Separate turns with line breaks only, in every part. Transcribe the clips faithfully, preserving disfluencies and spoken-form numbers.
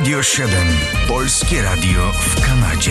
Radio siedem. Polskie Radio w Kanadzie.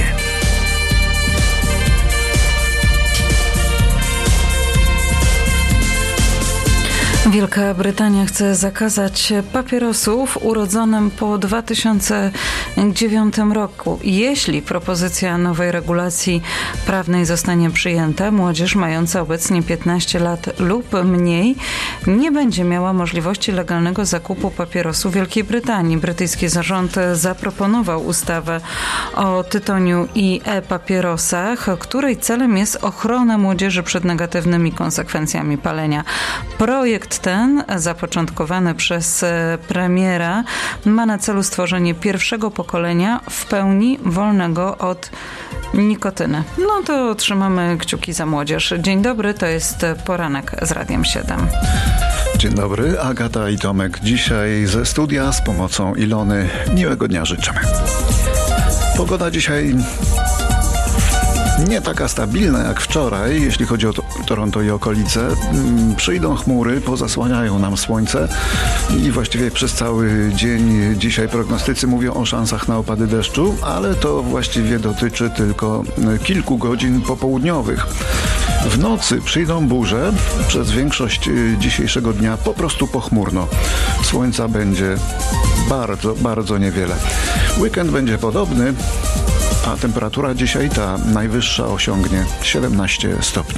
Wielka Brytania chce zakazać papierosów urodzonym po dwa tysiące dziewiątym roku. Jeśli propozycja nowej regulacji prawnej zostanie przyjęta, młodzież mająca obecnie piętnaście lat lub mniej nie będzie miała możliwości legalnego zakupu papierosów w Wielkiej Brytanii. Brytyjski zarząd zaproponował ustawę o tytoniu i e-papierosach, której celem jest ochrona młodzieży przed negatywnymi konsekwencjami palenia. Projekt ten, zapoczątkowany przez premiera, ma na celu stworzenie pierwszego pokolenia w pełni wolnego od nikotyny. No to trzymamy kciuki za młodzież. Dzień dobry, to jest Poranek z Radiem siedem.
Dzień dobry, Agata i Tomek. Dzisiaj ze studia z pomocą Ilony. Miłego dnia życzymy. Pogoda dzisiaj nie taka stabilna jak wczoraj, jeśli chodzi o to, Toronto i okolice. Przyjdą chmury, pozasłaniają nam słońce i właściwie przez cały dzień dzisiaj prognostycy mówią o szansach na opady deszczu, ale to właściwie dotyczy tylko kilku godzin popołudniowych. W nocy przyjdą burze, przez większość dzisiejszego dnia po prostu pochmurno. Słońca będzie bardzo, bardzo niewiele. Weekend będzie podobny, a temperatura dzisiaj ta najwyższa osiągnie siedemnaście stopni.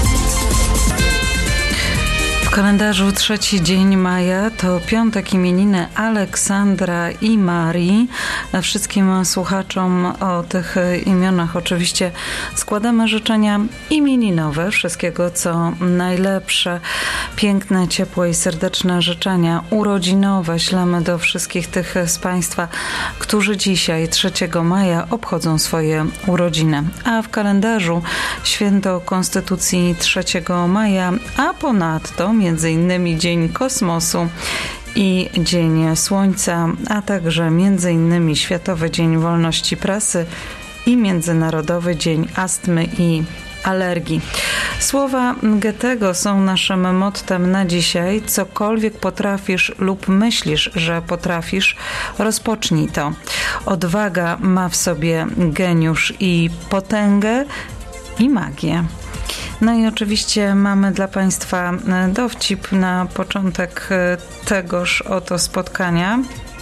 W kalendarzu trzeci dzień maja to piątek, imieniny Aleksandra i Marii. Wszystkim słuchaczom o tych imionach oczywiście składamy życzenia imieninowe. Wszystkiego co najlepsze, piękne, ciepłe i serdeczne życzenia urodzinowe ślemy do wszystkich tych z Państwa, którzy dzisiaj trzeciego maja obchodzą swoje urodziny. A w kalendarzu święto Konstytucji trzeciego maja, a ponadto między innymi Dzień Kosmosu i Dzień Słońca, a także między innymi Światowy Dzień Wolności Prasy i Międzynarodowy Dzień Astmy i Alergii. Słowa Goethego są naszym mottem na dzisiaj. Cokolwiek potrafisz lub myślisz, że potrafisz, rozpocznij to. Odwaga ma w sobie geniusz i potęgę i magię. No i oczywiście mamy dla Państwa dowcip na początek tegoż oto spotkania.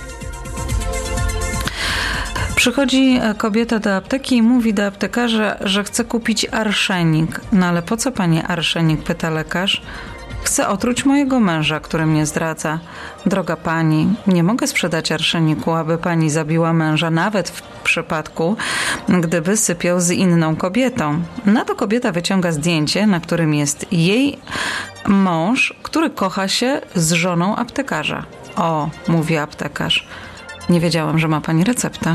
Przychodzi kobieta do apteki i mówi do aptekarza, że chce kupić arszenik. No ale po co pani arszenik? Pyta lekarz. Chcę otruć mojego męża, który mnie zdradza. Droga pani, nie mogę sprzedać arszeniku, aby pani zabiła męża, nawet w przypadku, gdyby sypiał z inną kobietą. Na to kobieta wyciąga zdjęcie, na którym jest jej mąż, który kocha się z żoną aptekarza. O, mówi aptekarz. Nie wiedziałam, że ma pani receptę.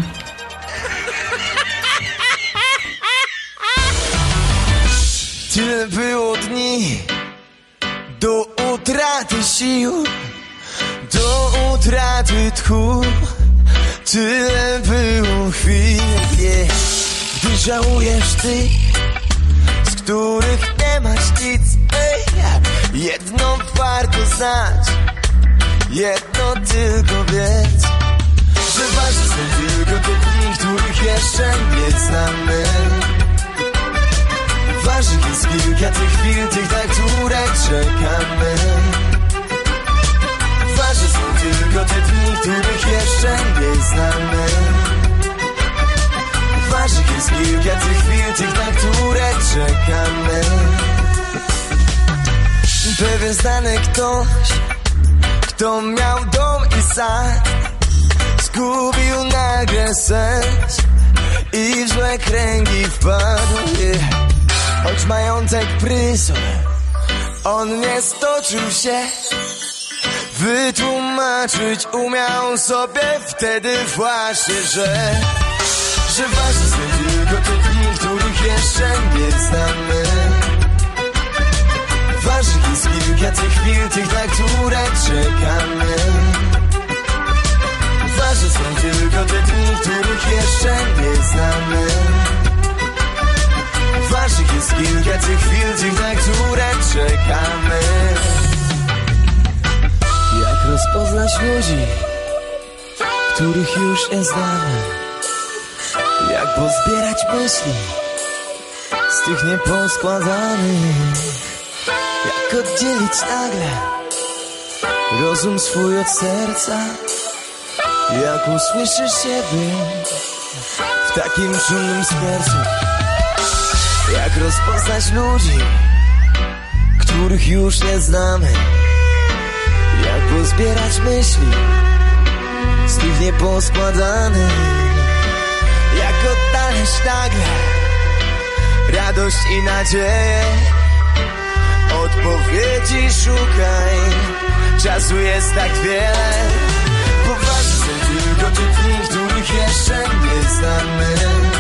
Tyle było dni do utraty sił, do utraty tchu. Tyle było chwil, yeah. Gdy żałujesz tych, z których nie masz nic, ej. Jedno warto znać, jedno tylko wiedz, że ważne są tylko te dni, których jeszcze nie znamy. Ważnych jest kilka tych chwil, tych, na które czekamy. Ważne są tylko te dni, których jeszcze nie znamy. Ważnych jest kilka tych chwil, tych, na które czekamy. Pewien znany ktoś, kto miał dom i sad, zgubił nagle sens i w złe kręgi wpadł, yeah. Choć majątek pryzor, on nie stoczył się, wytłumaczyć umiał sobie wtedy właśnie, że Że ważne są tylko te dni, których jeszcze nie znamy. Ważnych jest kilka tych chwil, tych, na które czekamy. Ważne są tylko te dni, których jeszcze nie znamy. Ważnych jest kilka tych chwil, tych, na które czekamy. Jak rozpoznać ludzi, których już nie znamy. Jak pozbierać myśli z tych nieposkładanych? Jak oddzielić nagle rozum swój od serca? Jak usłyszysz siebie w takim szumnym sercu? Jak rozpoznać ludzi, których już nie znamy? Jak pozbierać myśli z tych nieposkładanych? Jak odnaleźć nagle radość i nadzieję? Odpowiedzi szukaj, czasu jest tak wiele. Poważnie są tylko te dni, których jeszcze nie znamy.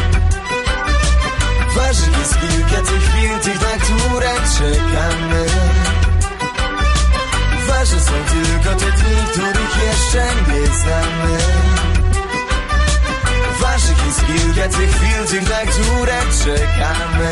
Ważnych jest kilka tych chwil, tych, na które czekamy. Ważne są tylko te dni, których jeszcze nie znamy. Ważnych jest kilka tych chwil, tych, na które czekamy.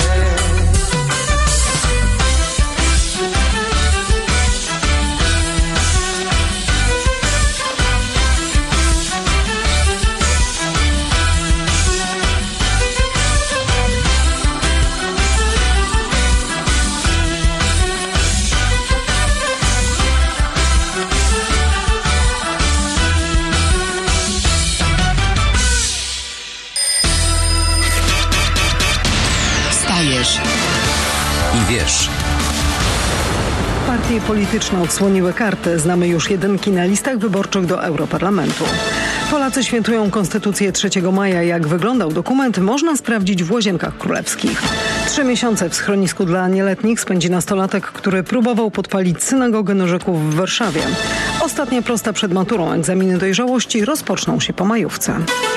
I wiesz.
Partie polityczne odsłoniły karty. Znamy już jedynki na listach wyborczych do Europarlamentu. Polacy świętują Konstytucję trzeciego maja. Jak wyglądał dokument, można sprawdzić w Łazienkach Królewskich. Trzy miesiące w schronisku dla nieletnich spędzi nastolatek, który próbował podpalić synagogę Nożyków w Warszawie. Ostatnia prosta przed maturą. Egzaminy dojrzałości rozpoczną się po majówce.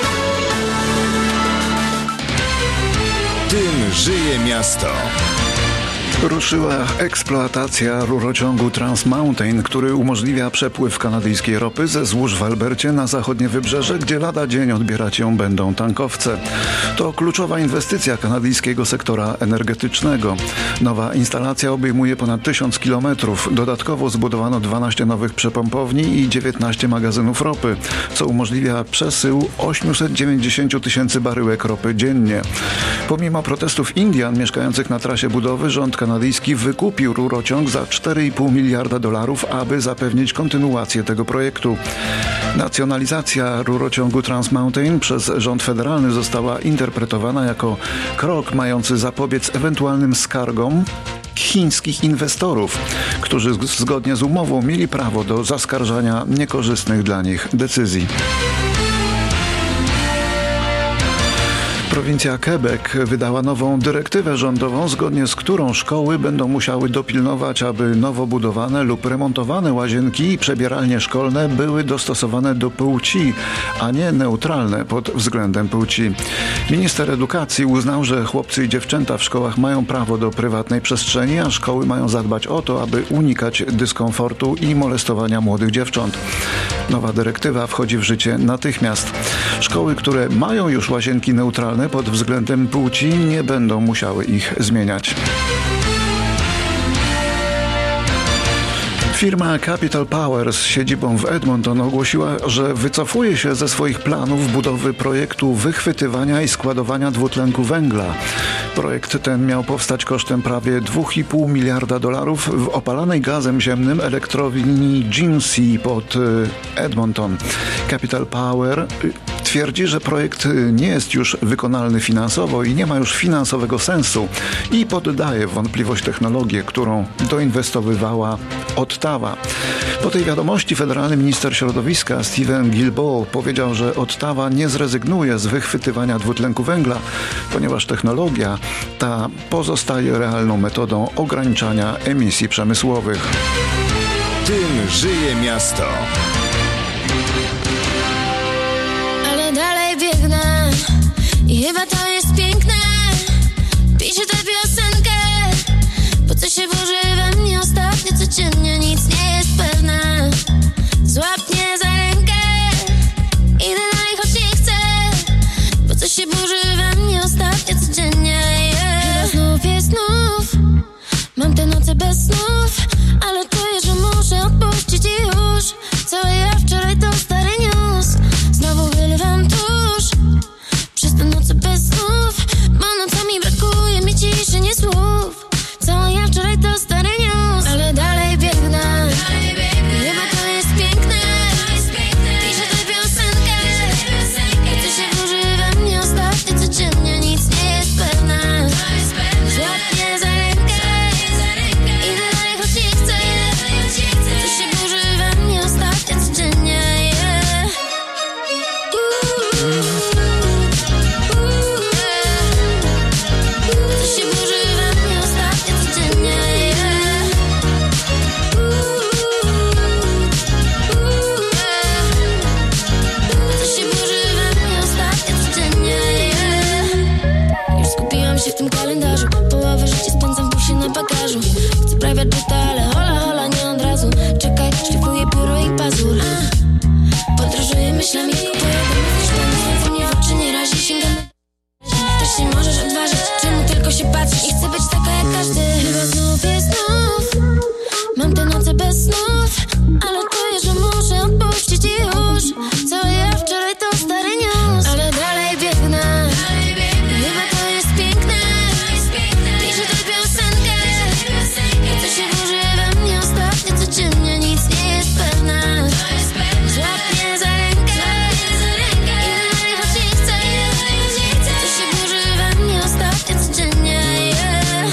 Tym żyje miasto.
Ruszyła eksploatacja rurociągu Trans Mountain, który umożliwia przepływ kanadyjskiej ropy ze złóż w Albercie na zachodnie wybrzeże, gdzie lada dzień odbierać ją będą tankowce. To kluczowa inwestycja kanadyjskiego sektora energetycznego. Nowa instalacja obejmuje ponad tysiąc kilometrów. Dodatkowo zbudowano dwanaście nowych przepompowni i dziewiętnaście magazynów ropy, co umożliwia przesył osiemset dziewięćdziesiąt tysięcy baryłek ropy dziennie. Pomimo protestów Indian mieszkających na trasie budowy, rząd kanadyjski wykupił rurociąg za cztery i pół miliarda dolarów, aby zapewnić kontynuację tego projektu. Nacjonalizacja rurociągu Trans Mountain przez rząd federalny została interpretowana jako krok mający zapobiec ewentualnym skargom chińskich inwestorów, którzy zgodnie z umową mieli prawo do zaskarżania niekorzystnych dla nich decyzji. Prowincja Quebec wydała nową dyrektywę rządową, zgodnie z którą szkoły będą musiały dopilnować, aby nowo budowane lub remontowane łazienki i przebieralnie szkolne były dostosowane do płci, a nie neutralne pod względem płci. Minister edukacji uznał, że chłopcy i dziewczęta w szkołach mają prawo do prywatnej przestrzeni, a szkoły mają zadbać o to, aby unikać dyskomfortu i molestowania młodych dziewcząt. Nowa dyrektywa wchodzi w życie natychmiast. Szkoły, które mają już łazienki neutralne pod względem płci, nie będą musiały ich zmieniać. Firma Capital Power z siedzibą w Edmonton ogłosiła, że wycofuje się ze swoich planów budowy projektu wychwytywania i składowania dwutlenku węgla. Projekt ten miał powstać kosztem prawie dwa i pół miliarda dolarów w opalanej gazem ziemnym elektrowni Genesee pod Edmonton. Capital Power twierdzi, że projekt nie jest już wykonalny finansowo i nie ma już finansowego sensu i poddaje w wątpliwość technologię, którą doinwestowywała Ottawa. Po tej wiadomości federalny minister środowiska Steven Guilbeault powiedział, że Ottawa nie zrezygnuje z wychwytywania dwutlenku węgla, ponieważ technologia ta pozostaje realną metodą ograniczania emisji przemysłowych.
Tym żyje miasto.
Ale dalej biegnę i chyba to jest piękne. Piszę tę piosenkę, bo co się burzy we mnie ostatnio codziennie, nic nie jest pewne. Złap mnie za rękę, idę dalej, choć nie chcę, bo co się burzy we mnie ostatnio codziennie, yeah. Chyba znów jest znów, mam te noce bez snów, ale czuję, że muszę odpuścić i już. Cały ja wczoraj to stary news, znowu się w tym kalendarzu. Połowę życia spędzam w busie na bagażu. Chcę private, ale hola, hola, nie od razu. Czekaj, szlifuję pióro i pazur. Podróżuję myślami, kupuję domy w Hiszpanii. Słońce mnie w oczy nie razi, sięgam. Też nie możesz odważyć, czemu tylko się patrzysz i chcę być taka jak każdy. Chyba znów jest znów, mam te noce bez snów, ale czuję, że muszę odpuścić i już. Co ja wczoraj to stary news, ale dalej biegnę. Chyba to jest piękne, piszę tę piosenkę. I co się burzy we mnie ostatnio codziennie, nic nie jest pewne. Złap mnie za rękę i dalej choć nie chcę. Co się burzy we mnie ostatnio codziennie, yeah.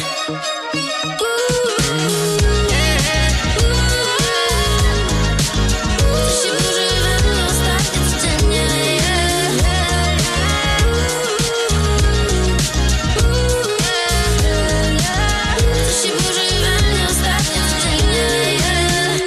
Co się burzy we mnie ostatnio codziennie, yeah. Co się burzy we mnie ostatnio codziennie, yeah.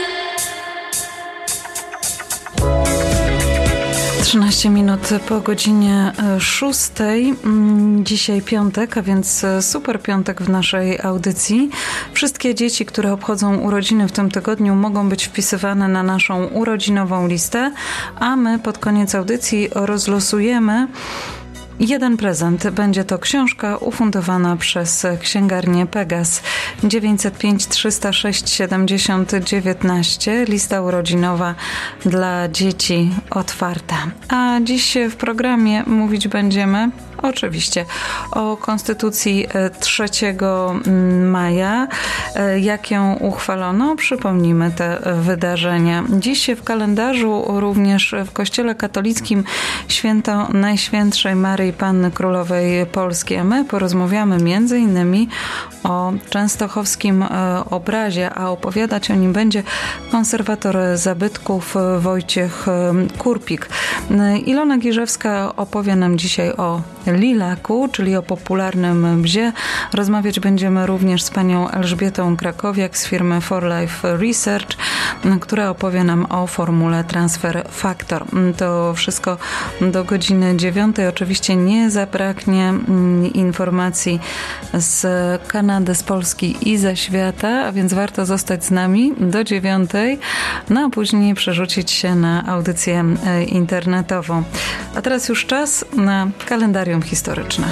trzynaście minut po godzinie szóstej. Dzisiaj piątek, a więc super piątek w naszej audycji. Wszystkie dzieci, które obchodzą urodziny w tym tygodniu, mogą być wpisywane na naszą urodzinową listę, a my pod koniec audycji rozlosujemy jeden prezent. Będzie to książka ufundowana przez księgarnię Pegas. dziewięćset pięć trzysta sześć siedemdziesiąt dziewiętnaście. Lista urodzinowa dla dzieci otwarta. A dziś w programie mówić będziemy oczywiście o Konstytucji trzeciego maja. Jak ją uchwalono? Przypomnijmy te wydarzenia. Dziś w kalendarzu również w Kościele katolickim święto Najświętszej Maryi Panny Królowej Polski, a my porozmawiamy między innymi o częstochowskim obrazie, a opowiadać o nim będzie konserwator zabytków Wojciech Kurpik. Ilona Girzewska opowie nam dzisiaj o lilaku, czyli o popularnym bzie. Rozmawiać będziemy również z panią Elżbietą Krakowiak z firmy For Life Research, która opowie nam o formule Transfer Factor. To wszystko do godziny dziewiątej. Oczywiście nie zabraknie informacji z Kanady, z Polski i ze świata, a więc warto zostać z nami do dziewiątej, no a później przerzucić się na audycję internetową. A teraz już czas na kalendarium historyczne.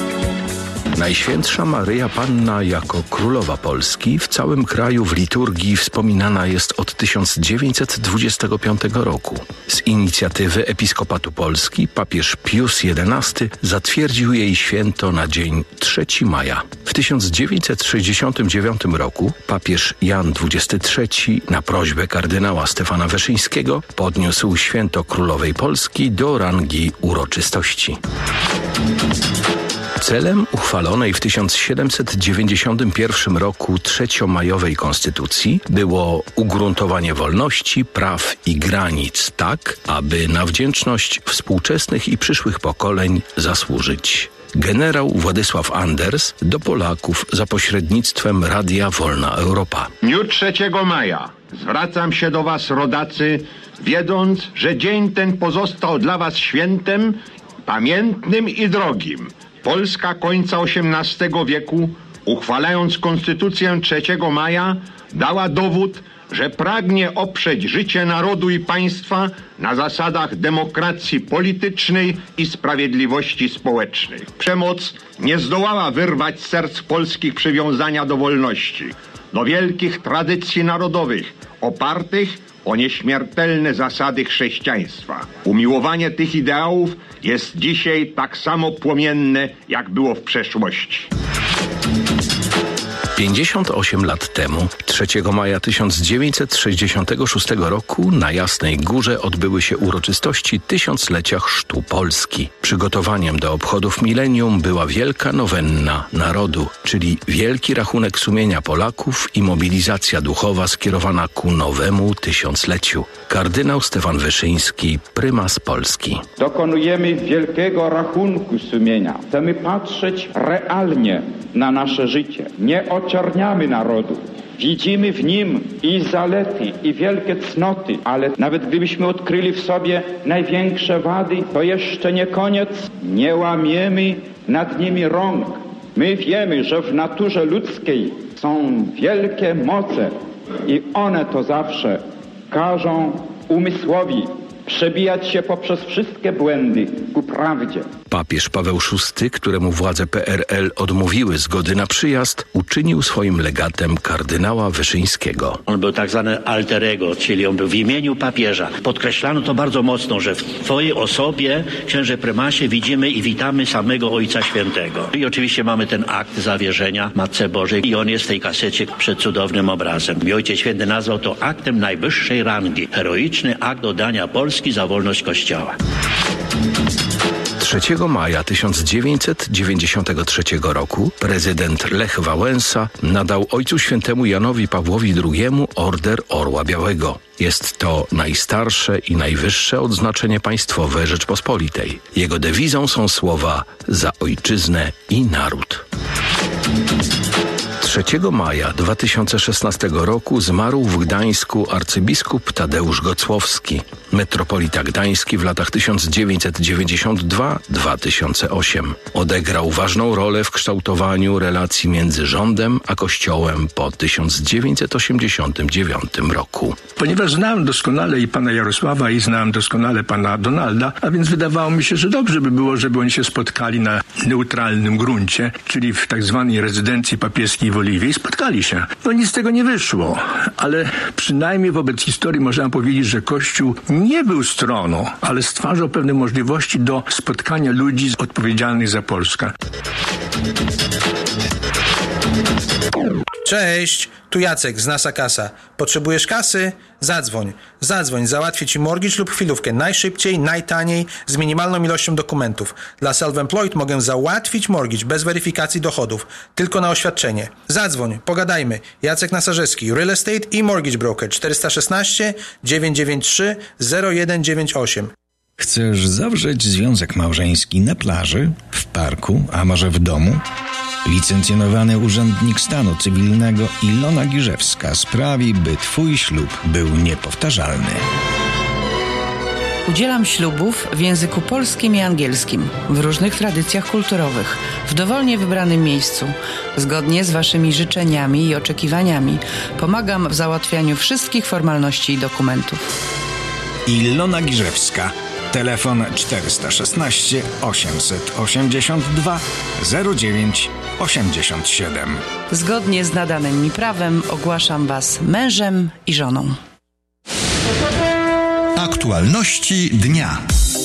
Najświętsza Maryja Panna jako Królowa Polski w całym kraju w liturgii wspominana jest od tysiąc dziewięćset dwudziestego piątego roku. Z inicjatywy Episkopatu Polski papież Pius jedenasty zatwierdził jej święto na dzień trzeciego maja. W tysiąc dziewięćset sześćdziesiątym dziewiątym roku papież Jan dwudziesty trzeci na prośbę kardynała Stefana Wyszyńskiego podniósł święto Królowej Polski do rangi uroczystości. Celem uchwalonej w tysiąc siedemset dziewięćdziesiątym pierwszym roku trzeciomajowej konstytucji było ugruntowanie wolności, praw i granic tak, aby na wdzięczność współczesnych i przyszłych pokoleń zasłużyć. Generał Władysław Anders do Polaków za pośrednictwem Radia Wolna Europa.
W dniu trzeciego maja zwracam się do was, rodacy, wiedząc, że dzień ten pozostał dla was świętem, pamiętnym i drogim. Polska końca osiemnastego wieku, uchwalając Konstytucję trzeciego maja, dała dowód, że pragnie oprzeć życie narodu i państwa na zasadach demokracji politycznej i sprawiedliwości społecznej. Przemoc nie zdołała wyrwać z serc polskich przywiązania do wolności, do wielkich tradycji narodowych, opartych o nieśmiertelne zasady chrześcijaństwa. Umiłowanie tych ideałów jest dzisiaj tak samo płomienne, jak było w przeszłości.
pięćdziesiąt osiem lat temu, trzeciego maja tysiąc dziewięćset sześćdziesiątego szóstego roku na Jasnej Górze odbyły się uroczystości tysiąclecia chrztu Polski. Przygotowaniem do obchodów milenium była wielka nowenna narodu, czyli wielki rachunek sumienia Polaków i mobilizacja duchowa skierowana ku nowemu tysiącleciu. Kardynał Stefan Wyszyński, prymas Polski.
Dokonujemy wielkiego rachunku sumienia. Chcemy patrzeć realnie na nasze życie. Nie oczerniamy narodu. Widzimy w nim i zalety, i wielkie cnoty, ale nawet gdybyśmy odkryli w sobie największe wady, to jeszcze nie koniec. Nie łamiemy nad nimi rąk. My wiemy, że w naturze ludzkiej są wielkie moce i one to zawsze każą umysłowi przebijać się poprzez wszystkie błędy ku prawdzie.
Papież Paweł szósty, któremu władze P R L odmówiły zgody na przyjazd, uczynił swoim legatem kardynała Wyszyńskiego.
On był tak zwany alter ego, czyli on był w imieniu papieża. Podkreślano to bardzo mocno, że w twojej osobie, księże prymasie, widzimy i witamy samego Ojca Świętego. I oczywiście mamy ten akt zawierzenia Matce Bożej i on jest w tej kasecie przed cudownym obrazem. I Ojciec Święty nazwał to aktem najwyższej rangi. Heroiczny akt oddania Polski za wolność Kościoła.
trzeciego maja tysiąc dziewięćset dziewięćdziesiątego trzeciego roku prezydent Lech Wałęsa nadał Ojcu Świętemu Janowi Pawłowi drugiemu Order Orła Białego. Jest to najstarsze i najwyższe odznaczenie państwowe Rzeczpospolitej. Jego dewizą są słowa „Za ojczyznę i naród”. trzeciego maja dwa tysiące szesnastego roku zmarł w Gdańsku arcybiskup Tadeusz Gocłowski, metropolita gdański w latach tysiąc dziewięćset dziewięćdziesiątym drugim do dwa tysiące ósmego. Odegrał ważną rolę w kształtowaniu relacji między rządem a Kościołem po tysiąc dziewięćset osiemdziesiątym dziewiątym roku.
Ponieważ znałem doskonale i pana Jarosława i znałem doskonale pana Donalda, a więc wydawało mi się, że dobrze by było, żeby oni się spotkali na neutralnym gruncie, czyli w tak zwanej rezydencji papieskiej w Oliwie i spotkali się. No nic z tego nie wyszło, ale przynajmniej wobec historii można powiedzieć, że Kościół nie był stroną, ale stwarzał pewne możliwości do spotkania ludzi odpowiedzialnych za Polskę.
Cześć, tu Jacek z Nasa Kasa. Potrzebujesz kasy? Zadzwoń. Zadzwoń, załatwię Ci mortgage lub chwilówkę najszybciej, najtaniej, z minimalną ilością dokumentów. Dla self-employed mogę załatwić mortgage bez weryfikacji dochodów, tylko na oświadczenie. Zadzwoń, pogadajmy. Jacek Nasarzewski, Real Estate i Mortgage Broker czterysta szesnaście dziewięćset dziewięćdziesiąt trzy zero jeden dziewięćdziesiąt osiem.
Chcesz zawrzeć związek małżeński na plaży, w parku, a może w domu? Licencjonowany urzędnik stanu cywilnego Ilona Girzewska sprawi, by Twój ślub był niepowtarzalny.
Udzielam ślubów w języku polskim i angielskim, w różnych tradycjach kulturowych, w dowolnie wybranym miejscu, zgodnie z Waszymi życzeniami i oczekiwaniami. Pomagam w załatwianiu wszystkich formalności i dokumentów.
Ilona Girzewska. Telefon czterysta szesnaście osiemset osiemdziesiąt dwa zero dziewięć osiemdziesiąt siedem.
Zgodnie z nadanym mi prawem ogłaszam Was mężem i żoną.
Aktualności dnia.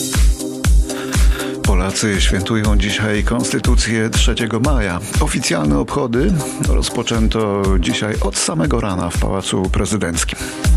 Polacy świętują dzisiaj Konstytucję trzeciego maja. Oficjalne obchody rozpoczęto dzisiaj od samego rana w Pałacu Prezydenckim.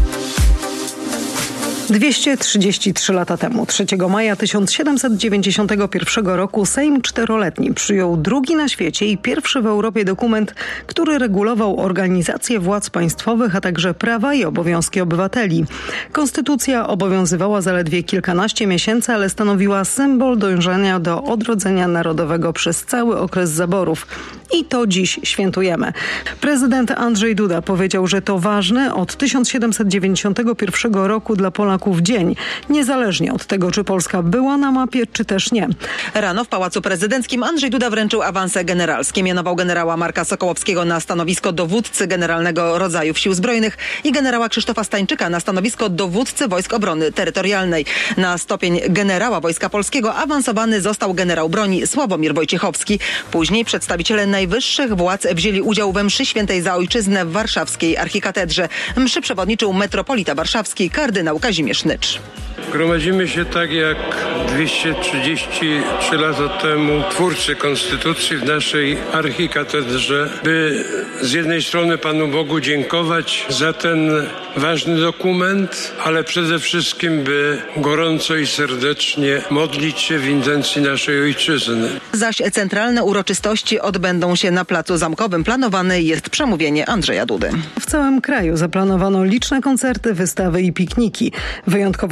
dwieście trzydzieści trzy lata temu, trzeciego maja tysiąc siedemset dziewięćdziesiątego pierwszego roku, Sejm czteroletni przyjął drugi na świecie i pierwszy w Europie dokument, który regulował organizację władz państwowych, a także prawa i obowiązki obywateli. Konstytucja obowiązywała zaledwie kilkanaście miesięcy, ale stanowiła symbol dążenia do odrodzenia narodowego przez cały okres zaborów. I to dziś świętujemy. Prezydent Andrzej Duda powiedział, że to ważny od tysiąc siedemset dziewięćdziesiątego pierwszego roku dla Polaków dzień, niezależnie od tego, czy Polska była na mapie, czy też nie.
Rano w Pałacu Prezydenckim Andrzej Duda wręczył awanse generalskie. Mianował generała Marka Sokołowskiego na stanowisko dowódcy Generalnego Rodzajów Sił Zbrojnych i generała Krzysztofa Stańczyka na stanowisko dowódcy Wojsk Obrony Terytorialnej. Na stopień generała Wojska Polskiego awansowany został generał broni Sławomir Wojciechowski. Później przedstawiciele najwyższych władz wzięli udział we mszy świętej za ojczyznę w warszawskiej archikatedrze. Mszy przewodniczył metropolita warszawski kardynał Kazimierz Nycz.
Gromadzimy się tak jak dwieście trzydzieści trzy lata temu twórcy Konstytucji w naszej archikatedrze, by z jednej strony Panu Bogu dziękować za ten ważny dokument, ale przede wszystkim by gorąco i serdecznie modlić się w intencji naszej ojczyzny.
Zaś centralne uroczystości odbędą się na Placu Zamkowym. Planowane jest przemówienie Andrzeja Dudy.
W całym kraju zaplanowano liczne koncerty, wystawy i pikniki. Wyjątkową atrakcją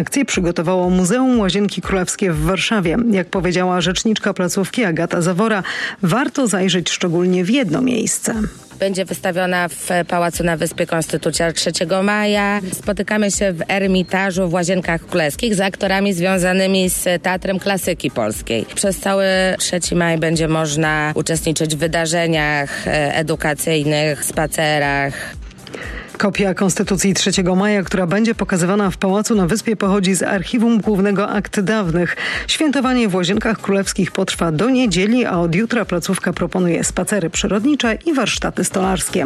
Akcję przygotowało Muzeum Łazienki Królewskie w Warszawie. Jak powiedziała rzeczniczka placówki Agata Zawora, warto zajrzeć szczególnie w jedno miejsce.
Będzie wystawiona w Pałacu na Wyspie Konstytucja trzeciego maja. Spotykamy się w Ermitażu w Łazienkach Królewskich z aktorami związanymi z Teatrem Klasyki Polskiej. Przez cały trzeci maj będzie można uczestniczyć w wydarzeniach edukacyjnych, spacerach.
Kopia Konstytucji trzeciego maja, która będzie pokazywana w Pałacu na Wyspie, pochodzi z Archiwum Głównego Akt Dawnych. Świętowanie w Łazienkach Królewskich potrwa do niedzieli, a od jutra placówka proponuje spacery przyrodnicze i warsztaty stolarskie.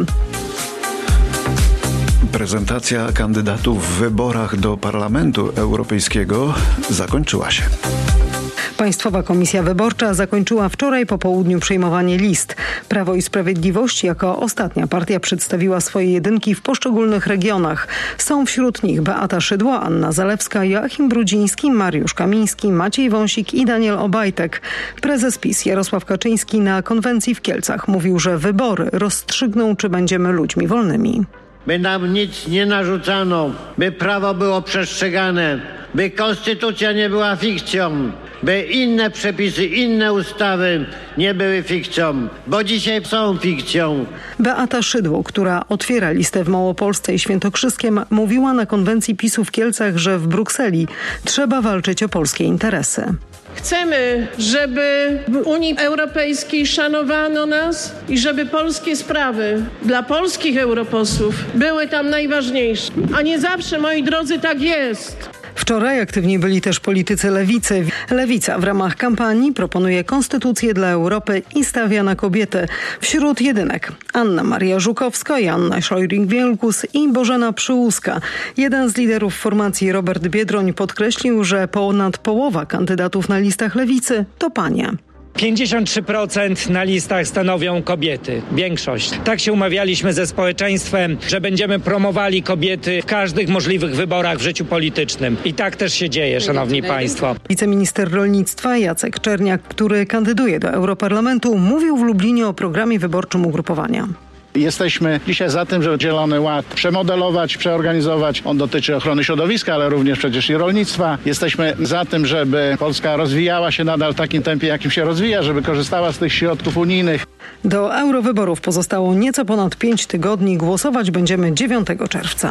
Prezentacja kandydatów w wyborach do Parlamentu Europejskiego zakończyła się.
Państwowa Komisja Wyborcza zakończyła wczoraj po południu przyjmowanie list. Prawo i Sprawiedliwość jako ostatnia partia przedstawiła swoje jedynki w poszczególnych regionach. Są wśród nich Beata Szydło, Anna Zalewska, Joachim Brudziński, Mariusz Kamiński, Maciej Wąsik i Daniel Obajtek. Prezes PiS Jarosław Kaczyński na konwencji w Kielcach mówił, że wybory rozstrzygną, czy będziemy ludźmi wolnymi.
By nam nic nie narzucano, by prawo było przestrzegane, by konstytucja nie była fikcją, by inne przepisy, inne ustawy nie były fikcją, bo dzisiaj są fikcją.
Beata Szydło, która otwiera listę w Małopolsce i Świętokrzyskiem, mówiła na konwencji PiSu w Kielcach, że w Brukseli trzeba walczyć o polskie interesy.
Chcemy, żeby w Unii Europejskiej szanowano nas i żeby polskie sprawy dla polskich europosłów były tam najważniejsze. A nie zawsze, moi drodzy, tak jest.
Wczoraj aktywni byli też politycy Lewicy. Lewica w ramach kampanii proponuje konstytucję dla Europy i stawia na kobiety. Wśród jedynek Anna Maria Żukowska, Joanna Szojring-Wielgus i Bożena Przyłuska. Jeden z liderów formacji, Robert Biedroń, podkreślił, że ponad połowa kandydatów na listach Lewicy to panie.
pięćdziesiąt trzy procent na listach stanowią kobiety. Większość. Tak się umawialiśmy ze społeczeństwem, że będziemy promowali kobiety w każdych możliwych wyborach w życiu politycznym. I tak też się dzieje, szanowni państwo.
Wiceminister rolnictwa Jacek Czerniak, który kandyduje do Europarlamentu, mówił w Lublinie o programie wyborczym ugrupowania.
Jesteśmy dzisiaj za tym, żeby Zielony Ład przemodelować, przeorganizować. On dotyczy ochrony środowiska, ale również przecież i rolnictwa. Jesteśmy za tym, żeby Polska rozwijała się nadal w takim tempie, jakim się rozwija, żeby korzystała z tych środków unijnych.
Do eurowyborów pozostało nieco ponad pięć tygodni. Głosować będziemy dziewiątego czerwca.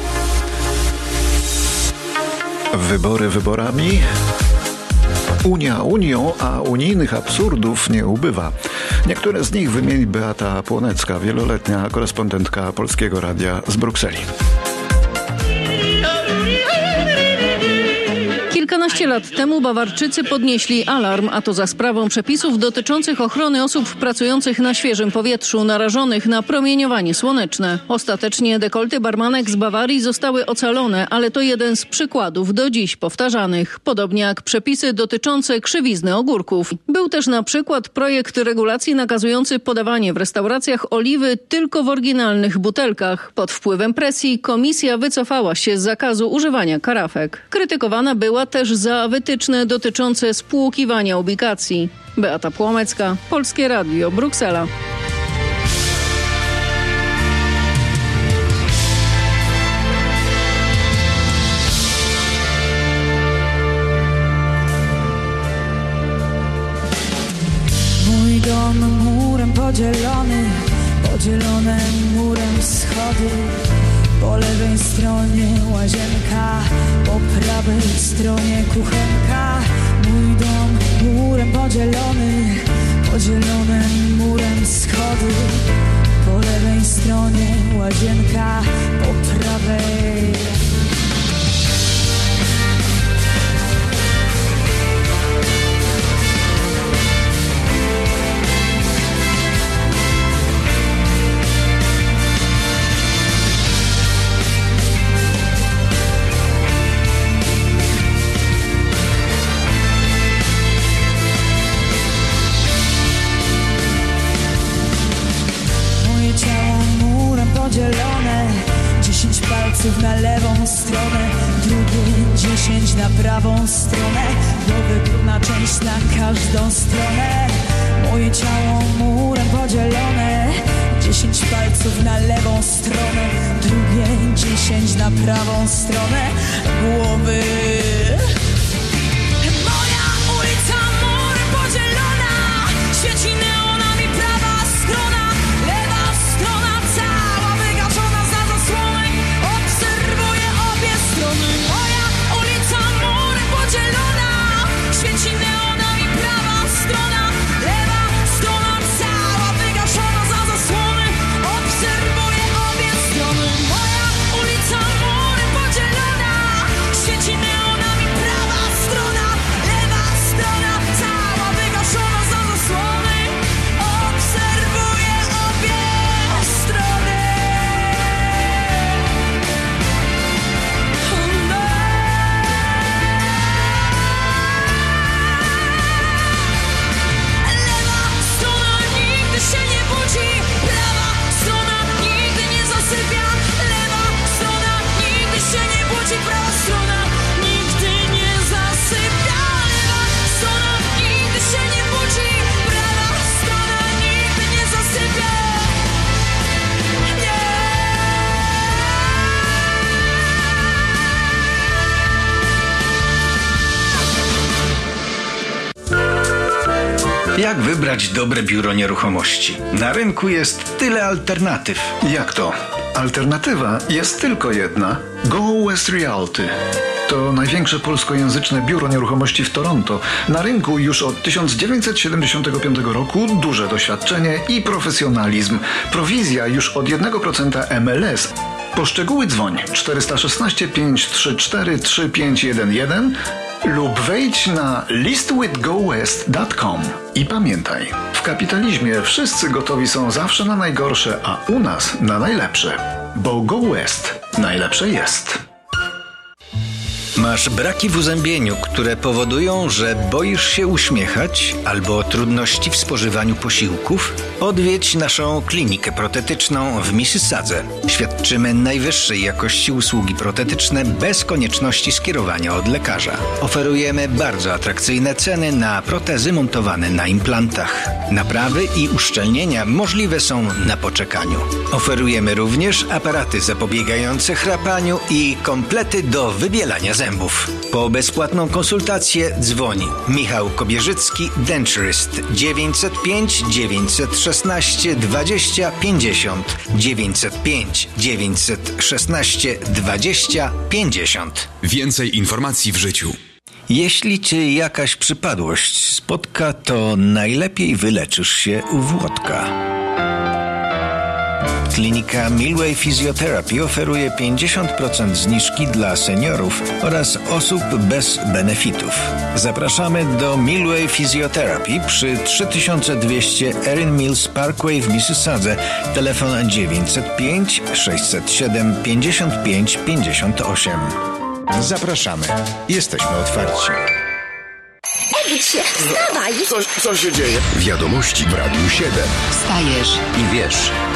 Wybory wyborami. Unia Unią, a unijnych absurdów nie ubywa. Niektóre z nich wymieni Beata Płonecka, wieloletnia korespondentka Polskiego Radia z Brukseli.
Kilkanaście lat temu Bawarczycy podnieśli alarm, a to za sprawą przepisów dotyczących ochrony osób pracujących na świeżym powietrzu, narażonych na promieniowanie słoneczne. Ostatecznie dekolty barmanek z Bawarii zostały ocalone, ale to jeden z przykładów do dziś powtarzanych. Podobnie jak przepisy dotyczące krzywizny ogórków. Był też na przykład projekt regulacji nakazujący podawanie w restauracjach oliwy tylko w oryginalnych butelkach. Pod wpływem presji komisja wycofała się z zakazu używania karafek. Krytykowana była też za wytyczne dotyczące spłukiwania ubikacji. Beata Płomecka, Polskie Radio, Bruksela.
Mój dom murem podzielony, podzielone murem schody. Po lewej stronie łazienka, po prawej stronie kuchenka. Mój dom murem podzielony, podzielone murem schody. Po lewej stronie łazienka, po prawej. Dziesięć palców na lewą stronę, drugie dziesięć na prawą stronę. Wygodna część na każdą stronę. Moje ciało murem podzielone. Dziesięć palców na lewą stronę, drugie dziesięć na prawą stronę głowy. Moja ulica murem podzielona, świeci neonami prawa strona, lewa strona cała wygaszona za zasłonek, obserwuję obie strony. Moja ulica murem podzielona, świeci neonami prawa strona, lewa strona cała wygaszona za zasłonek, obserwuję obie strony. Moja ulica murem podzielona, świeci neonami prawa strona, lewa strona cała wygaszona za zasłony, obserwuję obie strony. Lewa strona nigdy się nie budzi, prawa strona nigdy nie zasypia. Lewa strona nigdy się nie budzi, prawa strona nigdy nie zasypia. Lewa strona nigdy się nie budzi, prawa strona nigdy nie zasypia.
Jak wybrać dobre biuro nieruchomości? Na rynku jest tyle alternatyw.
Jak to? Alternatywa jest tylko jedna. Go West Realty. To największe polskojęzyczne biuro nieruchomości w Toronto. Na rynku już od tysiąc dziewięćset siedemdziesiątego piątego roku, duże doświadczenie i profesjonalizm. Prowizja już od jednego procenta M L S. Po szczegóły dzwoń cztery jeden sześć, pięć trzy cztery, trzy pięć jeden jeden lub wejdź na list with go west kropka com. I pamiętaj, w kapitalizmie wszyscy gotowi są zawsze na najgorsze, a u nas na najlepsze. Bo Go West najlepsze jest.
Masz braki w uzębieniu, które powodują, że boisz się uśmiechać albo trudności w spożywaniu posiłków? Odwiedź naszą klinikę protetyczną w Mississadze. Świadczymy najwyższej jakości usługi protetyczne bez konieczności skierowania od lekarza. Oferujemy bardzo atrakcyjne ceny na protezy montowane na implantach. Naprawy i uszczelnienia możliwe są na poczekaniu. Oferujemy również aparaty zapobiegające chrapaniu i komplety do wybielania zębów. Po konsultację dzwoń Michał Kobierzycki, Denturist dziewięćset pięć dziewięćset szesnaście dwadzieścia pięćdziesiąt dziewięćset pięć dziewięćset szesnaście dwadzieścia pięćdziesiąt.
Więcej informacji w życiu.
Jeśli cię jakaś przypadłość spotka, to najlepiej wyleczysz się u Włodka. Klinika Milway Physiotherapy oferuje pięćdziesiąt procent zniżki dla seniorów oraz osób bez benefitów. Zapraszamy do Milway Physiotherapy przy trzy tysiące dwieście Erin Mills Parkway w Mississadze. Telefon dziewięćset pięć sześćset siedem pięćdziesiąt pięć pięćdziesiąt osiem. Zapraszamy. Jesteśmy otwarci.
Obudź się, wstawaj!
Co, co się dzieje? Wiadomości w Radiu siedem.
Wstajesz
i wiesz.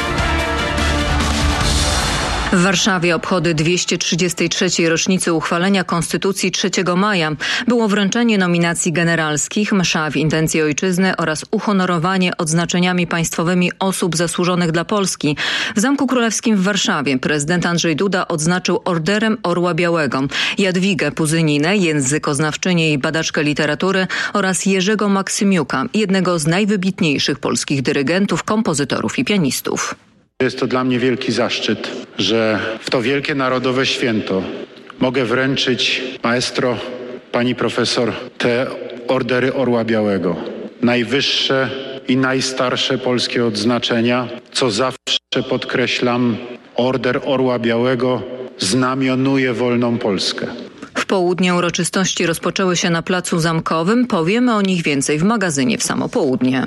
W Warszawie obchody dwieście trzydziestej trzeciej rocznicy uchwalenia Konstytucji trzeciego maja. Było wręczenie nominacji generalskich, msza w intencji ojczyzny oraz uhonorowanie odznaczeniami państwowymi osób zasłużonych dla Polski. W Zamku Królewskim w Warszawie prezydent Andrzej Duda odznaczył Orderem Orła Białego Jadwigę Puzyninę, językoznawczynię i badaczkę literatury, oraz Jerzego Maksymiuka, jednego z najwybitniejszych polskich dyrygentów, kompozytorów i pianistów.
Jest to dla mnie wielki zaszczyt, że w to wielkie narodowe święto mogę wręczyć maestro, pani profesor, te Ordery Orła Białego. Najwyższe i najstarsze polskie odznaczenia, co zawsze podkreślam, Order Orła Białego znamionuje wolną Polskę.
W południe uroczystości rozpoczęły się na Placu Zamkowym. Powiemy o nich więcej w magazynie w samo południe.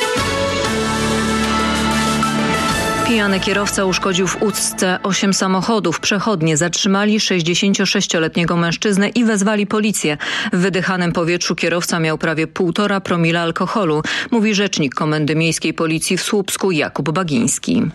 Pijany kierowca uszkodził w Ucce osiem samochodów. Przechodnie zatrzymali sześćdziesięciosześcioletniego mężczyznę i wezwali policję. W wydychanym powietrzu kierowca miał prawie półtora promila alkoholu, mówi rzecznik Komendy Miejskiej Policji w Słupsku Jakub Bagiński.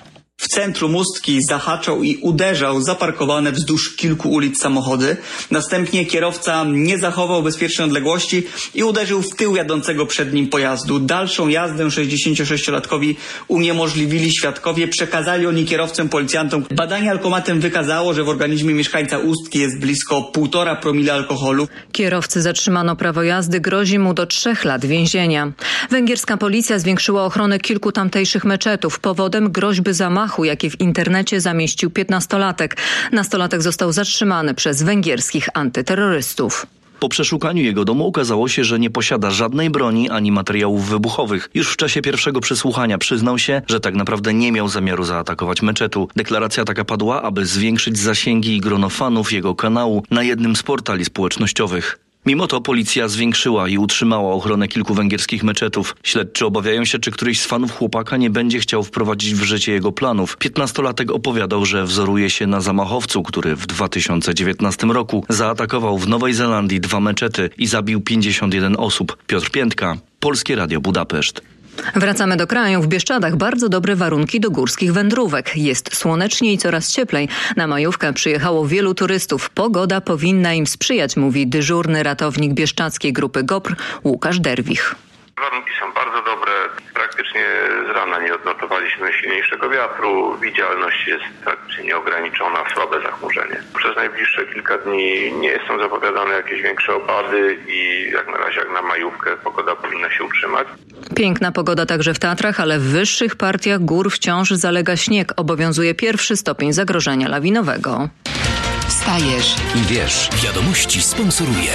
w centrum Ustki zahaczał i uderzał zaparkowane wzdłuż kilku ulic samochody. Następnie kierowca nie zachował bezpiecznej odległości i uderzył w tył jadącego przed nim pojazdu. Dalszą jazdę sześćdziesięciosześciolatkowi uniemożliwili świadkowie, przekazali oni kierowcę policjantom. Badanie alkomatem wykazało, że w organizmie mieszkańca Ustki jest blisko półtora promila alkoholu.
Kierowcy zatrzymano, prawo jazdy, grozi mu do trzech lat więzienia. Węgierska policja zwiększyła ochronę kilku tamtejszych meczetów. Powodem groźby zamachu, jakie w internecie zamieścił piętnastolatek. Nastolatek został zatrzymany przez węgierskich antyterrorystów.
Po przeszukaniu jego domu okazało się, że nie posiada żadnej broni ani materiałów wybuchowych. Już w czasie pierwszego przesłuchania przyznał się, że tak naprawdę nie miał zamiaru zaatakować meczetu. Deklaracja taka padła, aby zwiększyć zasięgi i grono fanów jego kanału na jednym z portali społecznościowych. Mimo to policja zwiększyła i utrzymała ochronę kilku węgierskich meczetów. Śledczy obawiają się, czy któryś z fanów chłopaka nie będzie chciał wprowadzić w życie jego planów. Piętnastolatek opowiadał, że wzoruje się na zamachowcu, który w dwa tysiące dziewiętnastym roku zaatakował w Nowej Zelandii dwa meczety i zabił pięćdziesiąt jeden osób. Piotr Piętka, Polskie Radio Budapeszt.
Wracamy do kraju. W Bieszczadach bardzo dobre warunki do górskich wędrówek. Jest słonecznie i coraz cieplej. Na majówkę przyjechało wielu turystów. Pogoda powinna im sprzyjać, mówi dyżurny ratownik bieszczadzkiej grupy GOPR Łukasz Derwich.
Warunki są bardzo dobre. Praktycznie z rana nie odnotowaliśmy silniejszego wiatru. Widzialność jest praktycznie nieograniczona, słabe zachmurzenie. Przez najbliższe kilka dni nie są zapowiadane jakieś większe opady i jak na razie jak na majówkę pogoda powinna się utrzymać.
Piękna pogoda także w Tatrach, ale w wyższych partiach gór wciąż zalega śnieg. Obowiązuje pierwszy stopień zagrożenia lawinowego.
Wstajesz
i wiesz, wiadomości sponsoruje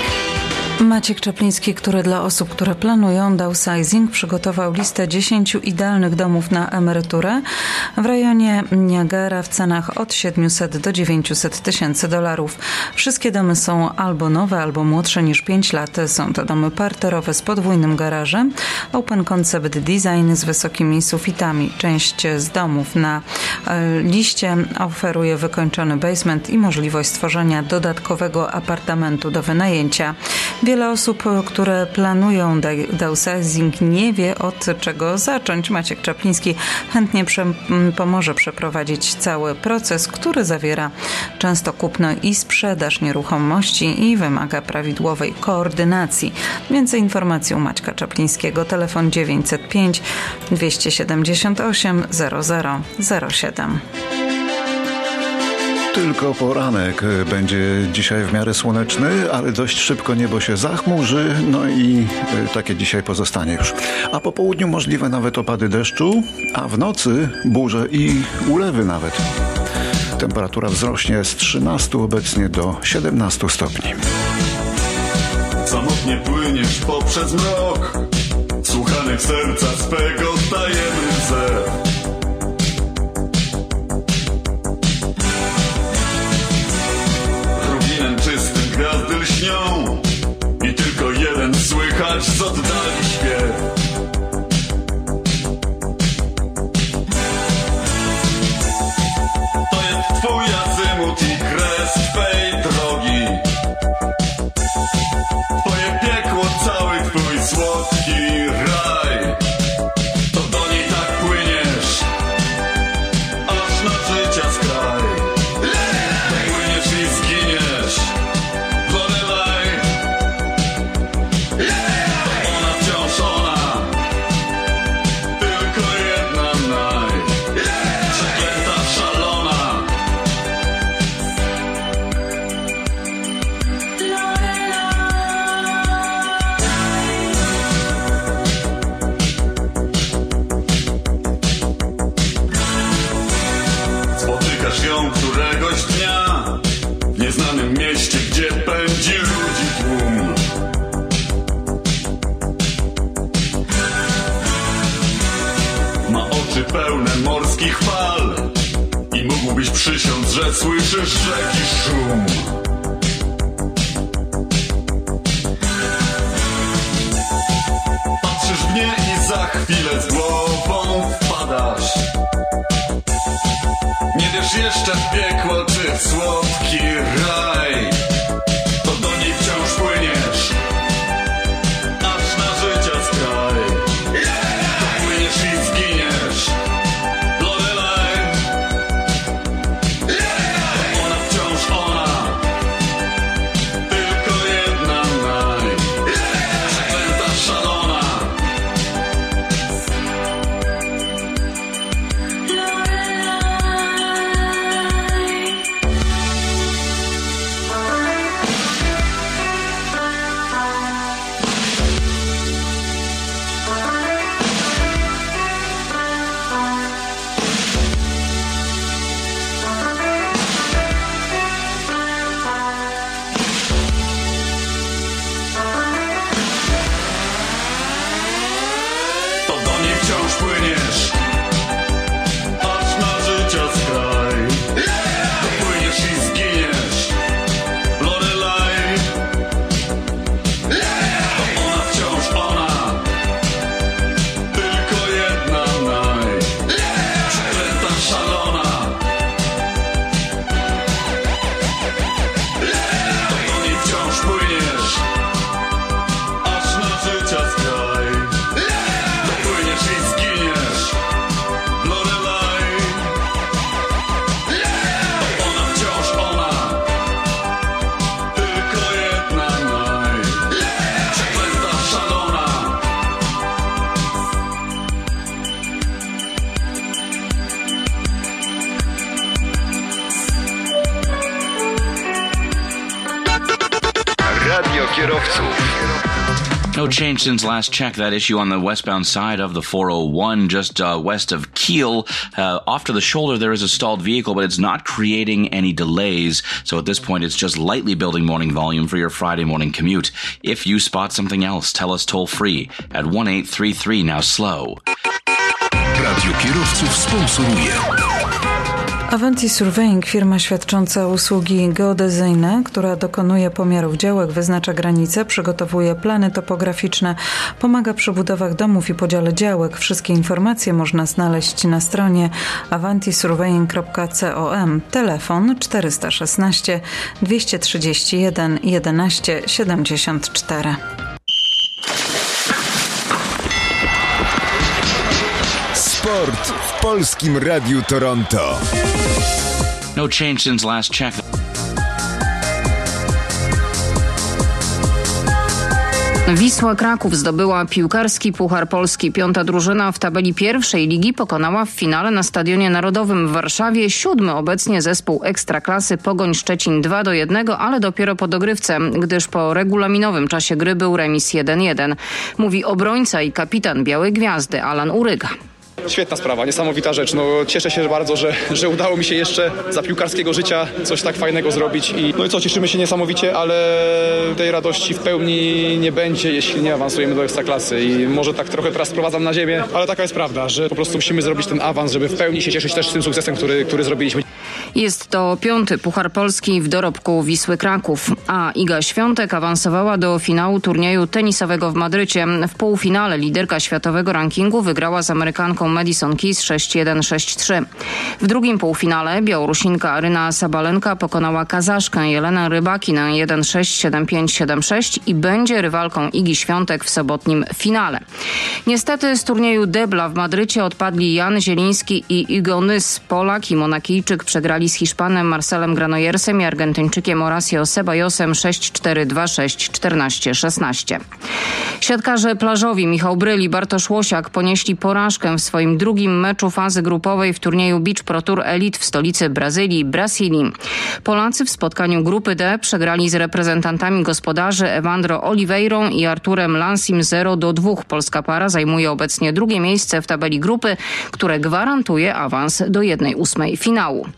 Maciek Czapliński, który dla osób, które planują downsizing, przygotował listę dziesięciu idealnych domów na emeryturę w rejonie Niagara w cenach od siedmiuset do dziewięciuset tysięcy dolarów. Wszystkie domy są albo nowe, albo młodsze niż pięć lat. Są to domy parterowe z podwójnym garażem, open concept design z wysokimi sufitami. Część z domów na liście oferuje wykończony basement i możliwość stworzenia dodatkowego apartamentu do wynajęcia. Wiele osób, które planują downsizing, nie wie, od czego zacząć. Maciek Czapliński chętnie prze- pomoże przeprowadzić cały proces, który zawiera często kupno i sprzedaż nieruchomości i wymaga prawidłowej koordynacji. Więcej informacji u Maćka Czaplińskiego. Telefon dziewięćset pięć dwieście siedemdziesiąt osiem zero zero zero siedem.
Tylko poranek będzie dzisiaj w miarę słoneczny, ale dość szybko niebo się zachmurzy, no i takie dzisiaj pozostanie już. A po południu możliwe nawet opady deszczu, a w nocy burze i ulewy nawet. Temperatura wzrośnie z trzynastu obecnie do siedemnastu stopni.
Samotnie płyniesz poprzez mrok, słuchanek serca swego tajemny zew. Czystym gwiazdy lśnią i tylko jeden słychać z oddali śpiew. To jest twój azymut i kres twej drogi. Twoje piekło, cały twój słodki raj. To do niej tak płyniesz, aż na życia skraj. Płyniesz i zginiesz. Ona wciąż ona, tylko jedna naj, przeklęta, szalona. Spotykasz ją któregoś dnia w nieznanym mieście, gdzie pędzi ludzi tłum. Ma oczy pełne morskich fal i mógłbyś przysiąc, że słyszysz rzeki szum. Patrzysz w nie i za chwilę z głową wpadasz. Nie wiesz jeszcze w piekło czy w słodki raj. To do niej wciąż płyniesz, aż na życia skraj. To płyniesz i zginiesz. Lorelai.
kierowców.
No change since last check. That issue on the westbound side of the four oh one, just uh, west of Kiel. Uh, off to the shoulder, there is a stalled vehicle, but it's not creating any delays. So at this point, it's just lightly building morning volume for your Friday morning commute. If you spot something else, tell us toll free at one eight three three now slow.
Radio Kierowców sponsoruje
Avanti Surveying, firma świadcząca usługi geodezyjne, która dokonuje pomiarów działek, wyznacza granice, przygotowuje plany topograficzne, pomaga przy budowach domów i podziale działek. Wszystkie informacje można znaleźć na stronie avanti surveying kropka com. Telefon czterysta szesnaście dwieście trzydzieści jeden jedenaście siedemdziesiąt cztery.
Sport w Polskim Radiu Toronto.
No change since last check.
Wisła Kraków zdobyła piłkarski Puchar Polski. Piąta drużyna w tabeli pierwszej ligi pokonała w finale na Stadionie Narodowym w Warszawie siódmy obecnie zespół Ekstraklasy Pogoń Szczecin dwa do jednego, ale dopiero po dogrywce, gdyż po regulaminowym czasie gry był remis jeden jeden. Mówi obrońca i kapitan Białej Gwiazdy Alan Uryga.
Świetna sprawa, niesamowita rzecz. No, cieszę się bardzo, że, że udało mi się jeszcze za piłkarskiego życia coś tak fajnego zrobić. I, no i co, cieszymy się niesamowicie, ale tej radości w pełni nie będzie, jeśli nie awansujemy do Ekstraklasy. I może tak trochę teraz sprowadzam na ziemię, ale taka jest prawda, że po prostu musimy zrobić ten awans, żeby w pełni się cieszyć też tym sukcesem, który, który zrobiliśmy.
Jest to piąty Puchar Polski w dorobku Wisły Kraków, a Iga Świątek awansowała do finału turnieju tenisowego w Madrycie. W półfinale liderka światowego rankingu wygrała z Amerykanką Madison Keys sześć jeden sześć trzy. W drugim półfinale Białorusinka Aryna Sabalenka pokonała Kazaszkę Jelenę Rybakinę jeden sześć siedem pięć siedem sześć i będzie rywalką Igi Świątek w sobotnim finale. Niestety z turnieju debla w Madrycie odpadli Jan Zieliński i Igo Nys. Polak i Monakijczyk przegrali z Hiszpanem Marcelem Granoyersem i Argentyńczykiem Horacio Sebajosem sześć cztery dwa sześć czternaście szesnaście. Siatkarze plażowi Michał Bryl i Bartosz Łosiak ponieśli porażkę w swoim drugim meczu fazy grupowej w turnieju Beach Pro Tour Elite w stolicy Brazylii, Brasília. Polacy w spotkaniu grupy D przegrali z reprezentantami gospodarzy Evandro Oliveirą i Arturem Lansim zero do dwóch. Polska para zajmuje obecnie drugie miejsce w tabeli grupy, które gwarantuje awans do jednej ósmej finału.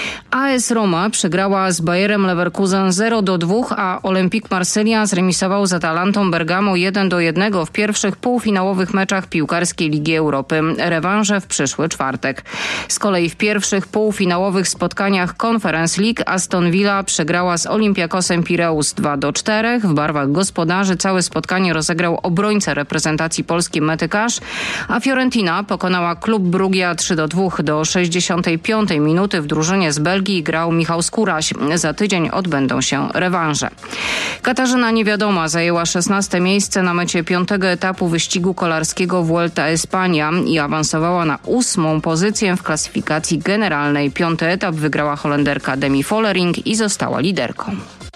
A S Roma przegrała z Bayerem Leverkusen zero do dwóch, a Olympique Marsylia zremisował z Atalantą Bergamo jeden do jednego w pierwszych półfinałowych meczach piłkarskiej Ligi Europy. Rewanże w przyszły czwartek. Z kolei w pierwszych półfinałowych spotkaniach Conference League Aston Villa przegrała z Olympiakosem Pireus dwa do czterech. W barwach gospodarzy całe spotkanie rozegrał obrońca reprezentacji Polski Metykarz, a Fiorentina pokonała klub Brugia trzy do dwóch. Do sześćdziesiątej piątej minuty w drużynie z Belgii grał Michał Skóraś. Za tydzień odbędą się rewanże. Katarzyna Niewiadoma zajęła szesnaste miejsce na mecie piątego etapu wyścigu kolarskiego Vuelta Espania i awansowała na ósmą pozycję w klasyfikacji generalnej. Piąty etap wygrała Holenderka Demi Vollering i została liderką.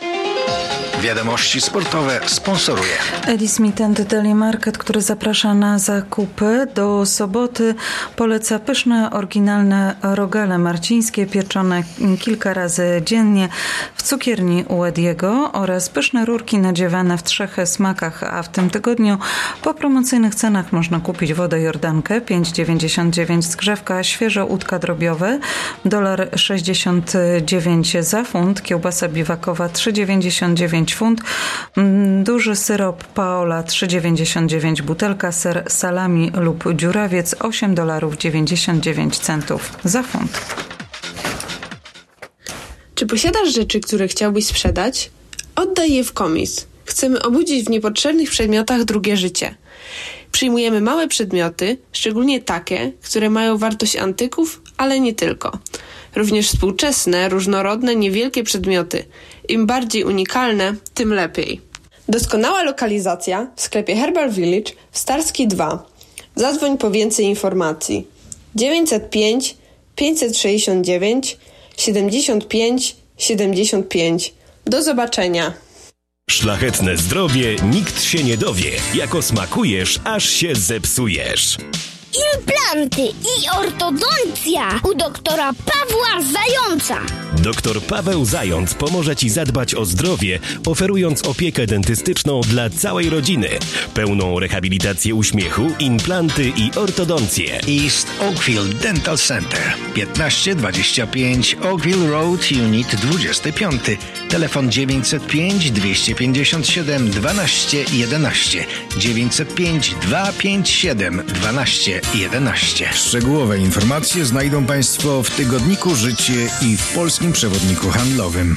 Wiadomości sportowe sponsoruje
Eddie Smith and Deli Market, który zaprasza na zakupy. Do soboty poleca pyszne, oryginalne rogale marcińskie, pieczone kilka razy dziennie w cukierni u Ediego oraz pyszne rurki nadziewane w trzech smakach, a w tym tygodniu po promocyjnych cenach można kupić wodę Jordankę pięć dziewięćdziesiąt dziewięć zgrzewka, świeże udka drobiowe dolar sześćdziesiąt dziewięć za funt, kiełbasa biwakowa trzy dziewięćdziesiąt dziewięć funt, duży syrop Paola trzy dziewięćdziesiąt dziewięć butelka, ser salami lub dziurawiec osiem dolarów dziewięćdziesiąt dziewięć centów za funt.
Czy posiadasz rzeczy, które chciałbyś sprzedać? Oddaj je w komis. Chcemy obudzić w niepotrzebnych przedmiotach drugie życie. Przyjmujemy małe przedmioty, szczególnie takie, które mają wartość antyków, ale nie tylko. Również współczesne, różnorodne, niewielkie przedmioty. Im bardziej unikalne, tym lepiej. Doskonała lokalizacja w sklepie Herbal Village w Starski dwa. Zadzwoń po więcej informacji. dziewięćset pięć pięćset sześćdziesiąt dziewięć siedemdziesiąt pięć siedemdziesiąt pięć. Do zobaczenia.
Szlachetne zdrowie nikt się nie dowie. Jak osmakujesz, aż się zepsujesz.
implanty i ortodoncja u doktora Pawła Zająca.
Doktor Paweł Zając pomoże Ci zadbać o zdrowie, oferując opiekę dentystyczną dla całej rodziny. Pełną rehabilitację uśmiechu, implanty i ortodoncję.
East Oakville Dental Center. piętnaście dwadzieścia pięć Oakville Road, Unit dwadzieścia pięć. Telefon dziewięćset pięć dwieście pięćdziesiąt siedem dwanaście jedenaście. dziewięćset pięć dwieście pięćdziesiąt siedem dwanaście jedenaście.
Szczegółowe informacje znajdą Państwo w tygodniku Życie i w Polskim Przewodniku Handlowym.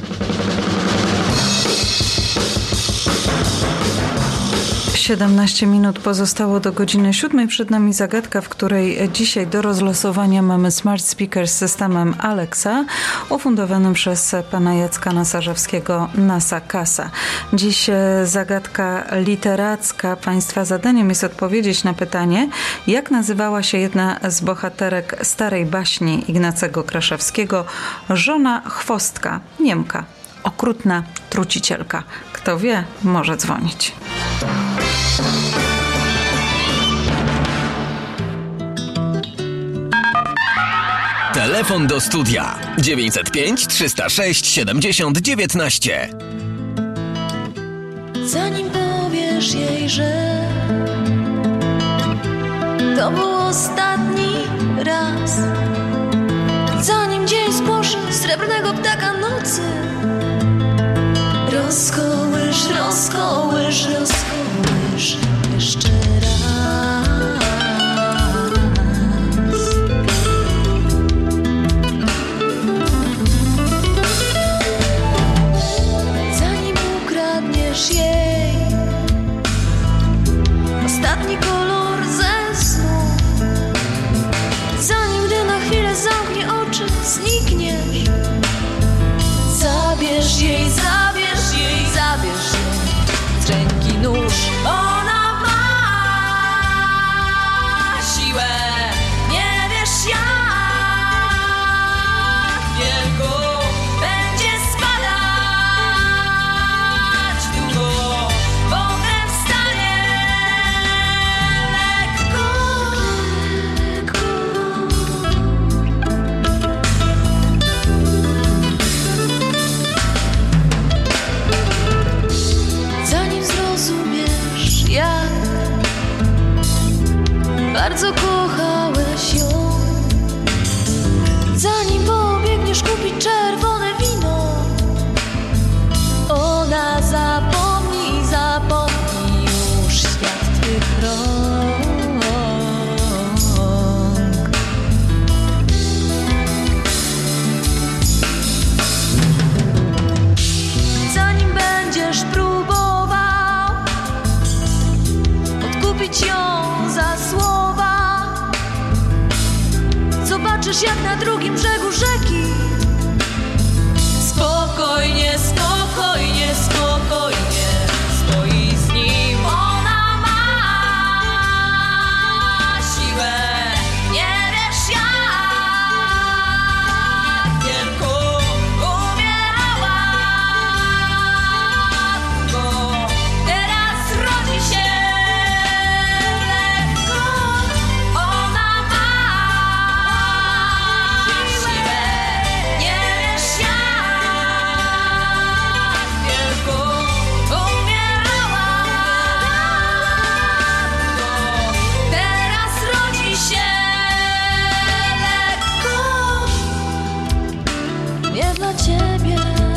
siedemnaście minut pozostało do godziny siódmej. Przed nami zagadka, w której dzisiaj do rozlosowania mamy smart speaker z systemem Alexa, ufundowanym przez pana Jacka Nasarzewskiego NASA Kasa. Dziś zagadka literacka. Państwa zadaniem jest odpowiedzieć na pytanie, jak nazywała się jedna z bohaterek starej baśni Ignacego Kraszewskiego, żona Chwostka, Niemka, okrutna trucicielka. Kto wie, może dzwonić.
Telefon do studia dziewięćset pięć trzysta sześć siedemdziesiąt dziewiętnaście.
Zanim powiesz jej, że to był ostatni raz, zanim dzień sposzy srebrnego ptaka nocy, rozkołysz, rozkołysz, rozkołysz jeszcze raz. Zanim ukradniesz jej ostatni kolor ze snu, zanim gdy na chwilę zamknie oczy, znikniesz, zabierz jej, zabierz jej, zabierz jej z ręki nóż. Ona ma siłę, nie wiesz jak wielką, będzie spadać długo, potem wstanie lekko, lekko. Zanim zrozumiesz, jak bardzo kochałeś ją, zanim pobiegniesz kupić czerwone wino, ona zapomni, zapomni już świat twych rąk. Zanim będziesz próbował odkupić ją za słowa, zobaczysz jak na drugim brzegu rzeki spokojnie, spokojnie, spokojnie stoi z nim. Ona ma siłę, nie wiesz jak wielką, umierała długo, teraz rodzi się lekko. Ona ma siłę, nie wiesz jak wielką, umierała długo, teraz rodzi się lekko. Nie dla ciebie.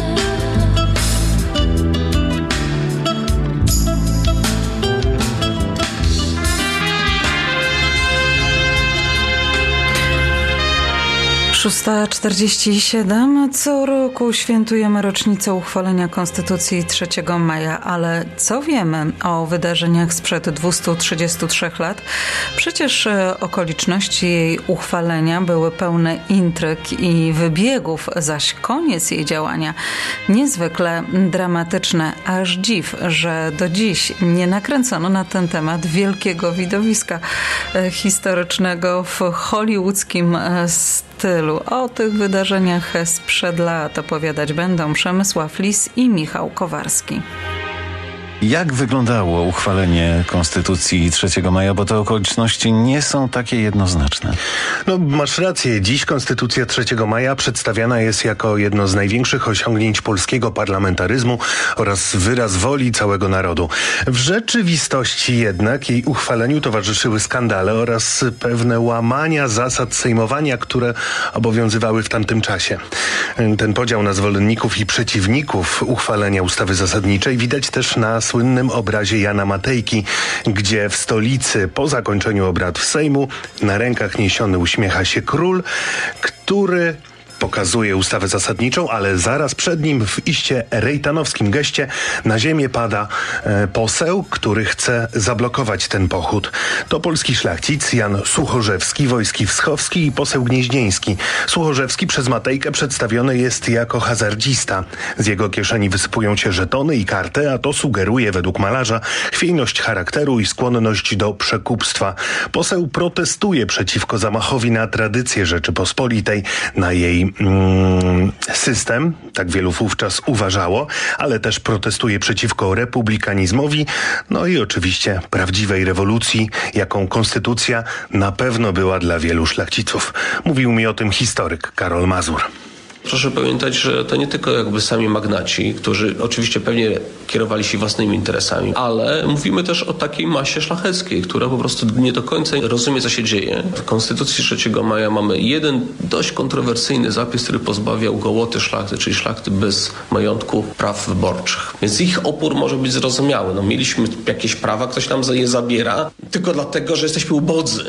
szósta czterdzieści siedem. Co roku świętujemy rocznicę uchwalenia Konstytucji trzeciego maja, ale co wiemy o wydarzeniach sprzed dwieście trzydzieści trzy lat? Przecież okoliczności jej uchwalenia były pełne intryg i wybiegów, zaś koniec jej działania niezwykle dramatyczne. Aż dziw, że do dziś nie nakręcono na ten temat wielkiego widowiska historycznego w hollywoodzkim stylu. O tych wydarzeniach sprzed lat opowiadać będą Przemysław Lis i Michał Kowarski.
Jak wyglądało uchwalenie Konstytucji trzeciego maja, bo te okoliczności nie są takie jednoznaczne.
No, masz rację. Dziś Konstytucja trzeciego maja przedstawiana jest jako jedno z największych osiągnięć polskiego parlamentaryzmu oraz wyraz woli całego narodu. W rzeczywistości jednak jej uchwaleniu towarzyszyły skandale oraz pewne łamania zasad sejmowania, które obowiązywały w tamtym czasie. Ten podział na zwolenników i przeciwników uchwalenia ustawy zasadniczej widać też na słynnym obrazie Jana Matejki, gdzie w stolicy po zakończeniu obrad w Sejmu na rękach niesiony uśmiecha się król, który pokazuje ustawę zasadniczą, ale zaraz przed nim w iście rejtanowskim geście na ziemię pada e, poseł, który chce zablokować ten pochód. To polski szlachcic Jan Suchorzewski, Wojski Wschowski i poseł Gnieźnieński. Suchorzewski przez Matejkę przedstawiony jest jako hazardzista. Z jego kieszeni wysypują się żetony i karty, a to sugeruje według malarza chwiejność charakteru i skłonność do przekupstwa. Poseł protestuje przeciwko zamachowi na tradycję Rzeczypospolitej, na jej system, tak wielu wówczas uważało, ale też protestuje przeciwko republikanizmowi, no i oczywiście prawdziwej rewolucji, jaką konstytucja na pewno była dla wielu szlachciców. Mówił mi o tym historyk Karol Mazur.
Proszę pamiętać, że to nie tylko jakby sami magnaci, którzy oczywiście pewnie kierowali się własnymi interesami, ale mówimy też o takiej masie szlacheckiej, która po prostu nie do końca rozumie, co się dzieje. W Konstytucji trzeciego maja mamy jeden dość kontrowersyjny zapis, który pozbawiał gołoty szlachty, czyli szlachty bez majątku, praw wyborczych. Więc ich opór może być zrozumiały. No, mieliśmy jakieś prawa, ktoś nam je zabiera, tylko dlatego, że jesteśmy ubodzy.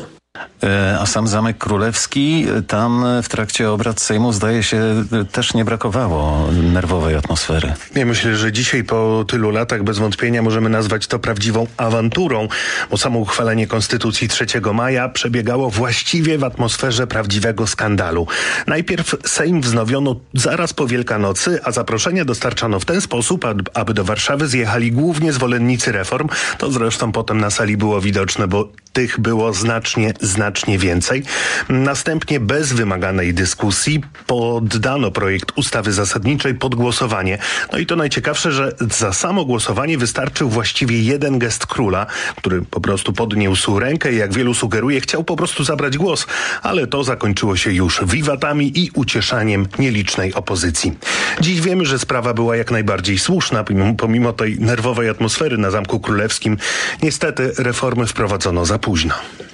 A sam Zamek Królewski, tam w trakcie obrad Sejmu zdaje się też nie brakowało nerwowej atmosfery.
Ja myślę, że dzisiaj po tylu latach bez wątpienia możemy nazwać to prawdziwą awanturą, bo samo uchwalenie Konstytucji trzeciego maja przebiegało właściwie w atmosferze prawdziwego skandalu. Najpierw Sejm wznowiono zaraz po Wielkanocy, a zaproszenia dostarczano w ten sposób, aby do Warszawy zjechali głównie zwolennicy reform. To zresztą potem na sali było widoczne, bo tych było znacznie, znacznie więcej. Następnie bez wymaganej dyskusji poddano projekt ustawy zasadniczej pod głosowanie. No i to najciekawsze, że za samo głosowanie wystarczył właściwie jeden gest króla, który po prostu podniósł rękę i jak wielu sugeruje, chciał po prostu zabrać głos, ale to zakończyło się już wiwatami i ucieszaniem nielicznej opozycji. Dziś wiemy, że sprawa była jak najbardziej słuszna, pomimo, pomimo tej nerwowej atmosfery na Zamku Królewskim. Niestety reformy wprowadzono za późno.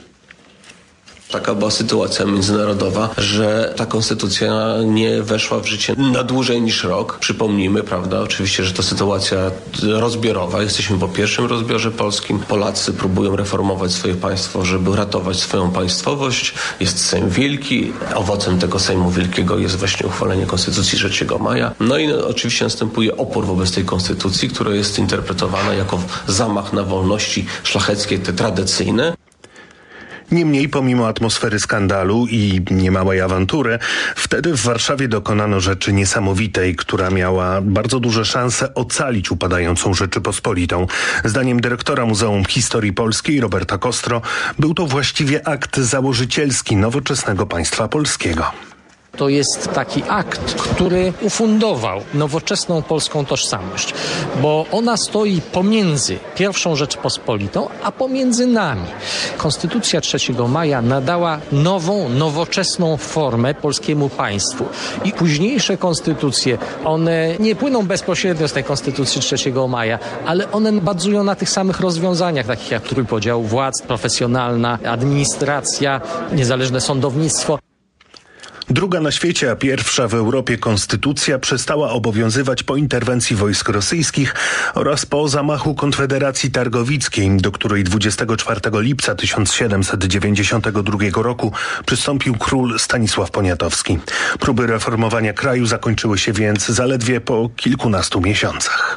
Taka była sytuacja międzynarodowa, że ta konstytucja nie weszła w życie na dłużej niż rok. Przypomnijmy, prawda, oczywiście, że to sytuacja rozbiorowa. Jesteśmy po pierwszym rozbiorze polskim. Polacy próbują reformować swoje państwo, żeby ratować swoją państwowość. Jest Sejm Wielki. Owocem tego Sejmu Wielkiego jest właśnie uchwalenie Konstytucji trzeciego maja. No i no, oczywiście następuje opór wobec tej konstytucji, która jest interpretowana jako zamach na wolności szlacheckie, te tradycyjne.
Niemniej, pomimo atmosfery skandalu i niemałej awantury, wtedy w Warszawie dokonano rzeczy niesamowitej, która miała bardzo duże szanse ocalić upadającą Rzeczypospolitą. Zdaniem dyrektora Muzeum Historii Polskiej Roberta Kostro był to właściwie akt założycielski nowoczesnego państwa polskiego.
To jest taki akt, który ufundował nowoczesną polską tożsamość, bo ona stoi pomiędzy pierwszą Rzeczpospolitą, a pomiędzy nami. Konstytucja trzeciego maja nadała nową, nowoczesną formę polskiemu państwu. I późniejsze konstytucje, one nie płyną bezpośrednio z tej Konstytucji trzeciego maja, ale one bazują na tych samych rozwiązaniach, takich jak trójpodział władz, profesjonalna administracja, niezależne sądownictwo.
Druga na świecie, a pierwsza w Europie konstytucja przestała obowiązywać po interwencji wojsk rosyjskich oraz po zamachu Konfederacji Targowickiej, do której dwudziestego czwartego lipca tysiąc siedemset dziewięćdziesiątego drugiego roku przystąpił król Stanisław Poniatowski. Próby reformowania kraju zakończyły się więc zaledwie po kilkunastu miesiącach.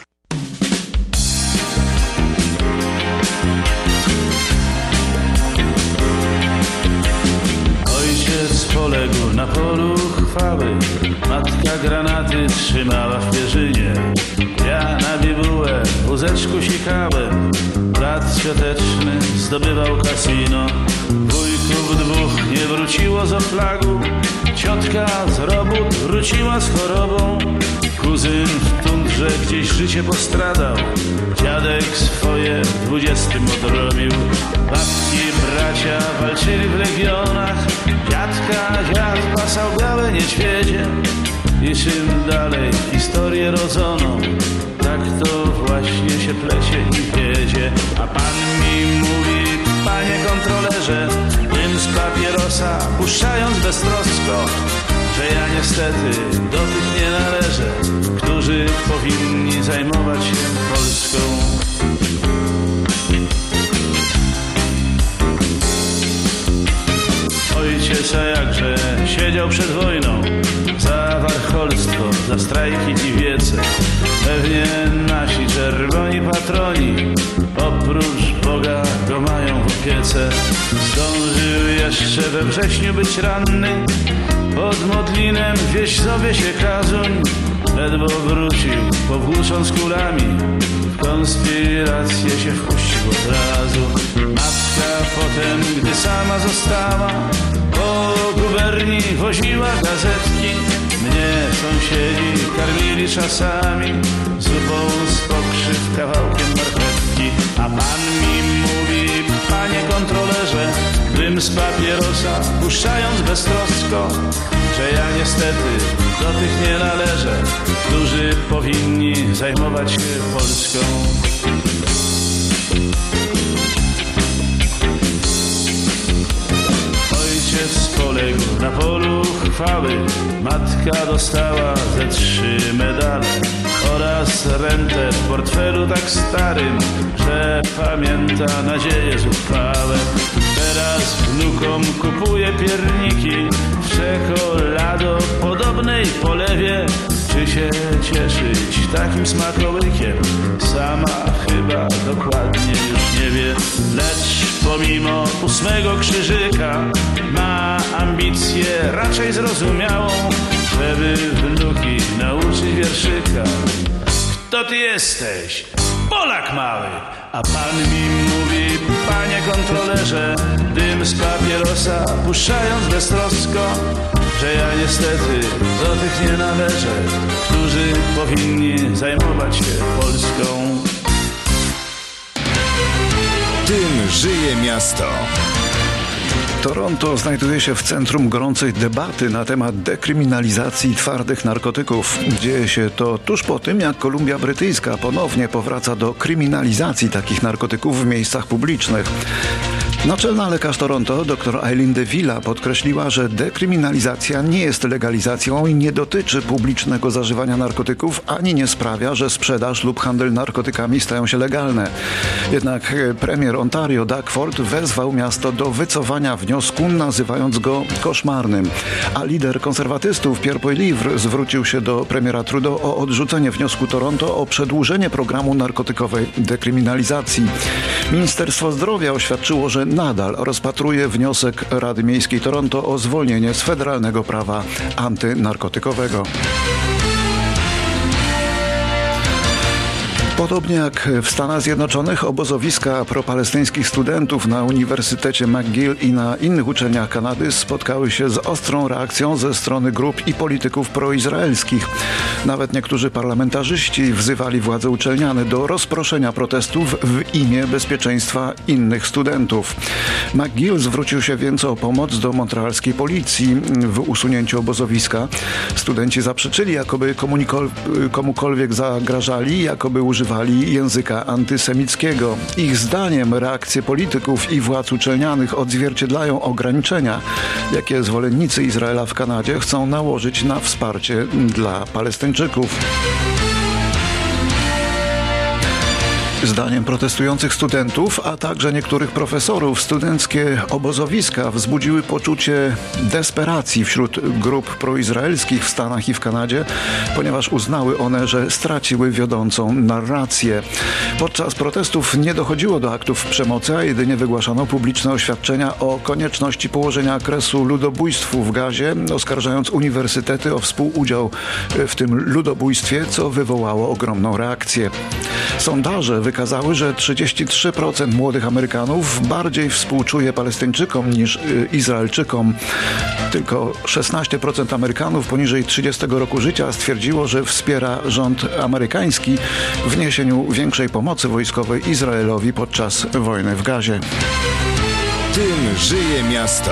Poległ na polu chwały, matka granaty trzymała w pierzynie. Ja na bibułę w wózeczku sikałem, brat świąteczny zdobywał kasino. Wujków dwóch nie wróciło z oflagu, Ciotka z robót wróciła z chorobą. Kuzyn w tundrze gdzieś życie postradał. Dziadek swoje w dwudziestym odrobił. Babci, bracia walczyli w legionach. Dziadka, dziad pasał białe niedźwiedzie. I czym dalej historię rodzoną, tak to właśnie się plecie i wiedzie. A pan mi mówi, panie kontrolerze, dym z papierosa puszczając beztrosko, że ja niestety do tych nie należę, którzy powinni zajmować się Polską. Ojciec, a jakże siedział przed wojną za warcholstwo, za strajki i wiece. Pewnie nasi czerwoni patroni oprócz Boga go mają w opiece. Zdążył jeszcze we wrześniu być ranny, pod Modlinem wieś sobie się Kazuń. Ledwo wrócił, powłócząc kulami, w konspirację się wpuścił od razu. Matka potem, gdy sama została, po guberni woziła gazetki. Mnie sąsiedzi karmili czasami zupą z pokrzyw, kawałkiem marchewki. A pan mi mówi, panie kontrolerze, dym z papierosa puszczając beztrosko, że ja niestety do tych nie należę, którzy powinni zajmować się Polską. Ojciec poległ na polu chwały, matka dostała ze trzy medale oraz rentę w portfelu tak starym, że pamięta nadzieję zuchwałe. Teraz wnukom kupuje pierniki w czekolado podobnej polewie. Czy się cieszyć takim smakołykiem? Sama chyba dokładnie już nie wie. Lecz pomimo ósmego krzyżyka ma ambicję raczej zrozumiałą, żeby wnuki nauczyć wierszyka. Kto ty jesteś? Polak mały! A pan mi mówi, panie kontrolerze, dym z papierosa puszczając beztrosko, że ja niestety do tych nie należę, którzy powinni zajmować się Polską.
Tym żyje miasto.
Toronto znajduje się w centrum gorącej debaty na temat dekryminalizacji twardych narkotyków. Dzieje się to tuż po tym, jak Kolumbia Brytyjska ponownie powraca do kryminalizacji takich narkotyków w miejscach publicznych. Naczelna lekarz Toronto, dr Eileen de Villa, podkreśliła, że dekryminalizacja nie jest legalizacją i nie dotyczy publicznego zażywania narkotyków, ani nie sprawia, że sprzedaż lub handel narkotykami stają się legalne. Jednak premier Ontario Doug Ford wezwał miasto do wycofania wniosku, nazywając go koszmarnym. A lider konserwatystów Pierre Poilievre zwrócił się do premiera Trudeau o odrzucenie wniosku Toronto o przedłużenie programu narkotykowej dekryminalizacji. Ministerstwo Zdrowia oświadczyło, że nadal rozpatruje wniosek Rady Miejskiej Toronto o zwolnienie z federalnego prawa antynarkotykowego. Podobnie jak w Stanach Zjednoczonych, obozowiska propalestyńskich studentów na Uniwersytecie McGill i na innych uczelniach Kanady spotkały się z ostrą reakcją ze strony grup i polityków proizraelskich. Nawet niektórzy parlamentarzyści wzywali władze uczelniane do rozproszenia protestów w imię bezpieczeństwa innych studentów. McGill zwrócił się więc o pomoc do montrealskiej policji w usunięciu obozowiska. Studenci zaprzeczyli, jakoby komukolwiek zagrażali, jakoby używali języka antysemickiego. Ich zdaniem reakcje polityków i władz uczelnianych odzwierciedlają ograniczenia, jakie zwolennicy Izraela w Kanadzie chcą nałożyć na wsparcie dla Palestyńczyków. Zdaniem protestujących studentów, a także niektórych profesorów, studenckie obozowiska wzbudziły poczucie desperacji wśród grup proizraelskich w Stanach i w Kanadzie, ponieważ uznały one, że straciły wiodącą narrację. Podczas protestów nie dochodziło do aktów przemocy, a jedynie wygłaszano publiczne oświadczenia o konieczności położenia kresu ludobójstwu w Gazie, oskarżając uniwersytety o współudział w tym ludobójstwie, co wywołało ogromną reakcję. Sondaże wykazały, że trzydzieści trzy procent młodych Amerykanów bardziej współczuje Palestyńczykom niż Izraelczykom. Tylko szesnaście procent Amerykanów poniżej trzydziestego roku życia stwierdziło, że wspiera rząd amerykański w niesieniu większej pomocy wojskowej Izraelowi podczas wojny w Gazie.
Tym żyje miasto.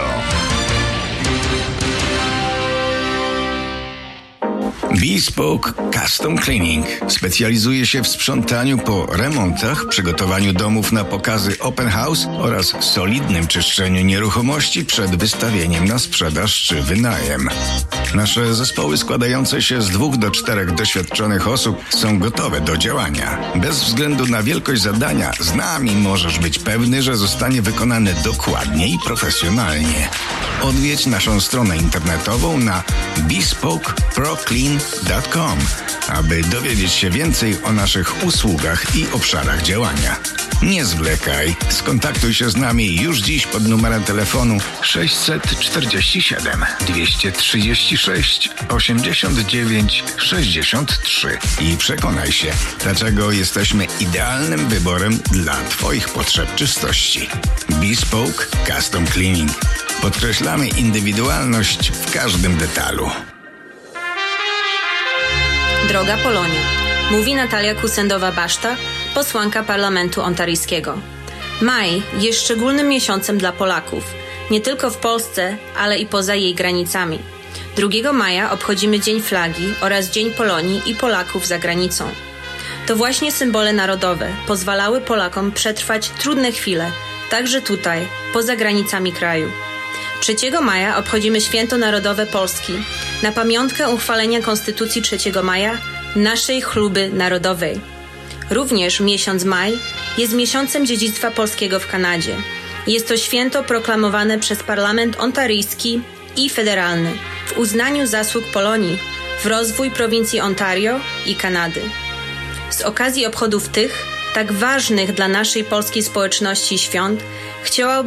Bespoke Custom Cleaning specjalizuje się w sprzątaniu po remontach, przygotowaniu domów na pokazy open house oraz solidnym czyszczeniu nieruchomości przed wystawieniem na sprzedaż czy wynajem. Nasze zespoły składające się z dwóch do czterech doświadczonych osób są gotowe do działania. Bez względu na wielkość zadania, z nami możesz być pewny, że zostanie wykonane dokładnie i profesjonalnie. Odwiedź naszą stronę internetową na bespoke pro clean kropka com, aby dowiedzieć się więcej o naszych usługach i obszarach działania. Nie zwlekaj, skontaktuj się z nami już dziś pod numerem telefonu sześćset czterdzieści siedem dwieście trzydzieści sześć osiemdziesiąt dziewięć sześćdziesiąt trzy i przekonaj się, dlaczego jesteśmy idealnym wyborem dla Twoich potrzeb czystości. Bespoke Custom Cleaning. Podkreślamy indywidualność w każdym detalu.
Droga Polonia, mówi Natalia Kusendowa-Baszta, posłanka Parlamentu Ontaryjskiego. Maj jest szczególnym miesiącem dla Polaków, nie tylko w Polsce, ale i poza jej granicami. drugiego maja obchodzimy Dzień Flagi oraz Dzień Polonii i Polaków za granicą. To właśnie symbole narodowe pozwalały Polakom przetrwać trudne chwile, także tutaj, poza granicami kraju. trzeciego maja obchodzimy Święto Narodowe Polski, na pamiątkę uchwalenia Konstytucji trzeciego maja, naszej chluby narodowej. Również miesiąc maj jest miesiącem dziedzictwa polskiego w Kanadzie. Jest to święto proklamowane przez Parlament Ontaryjski i Federalny w uznaniu zasług Polonii w rozwój prowincji Ontario i Kanady. Z okazji obchodów tych, tak ważnych dla naszej polskiej społeczności świąt, chciałabym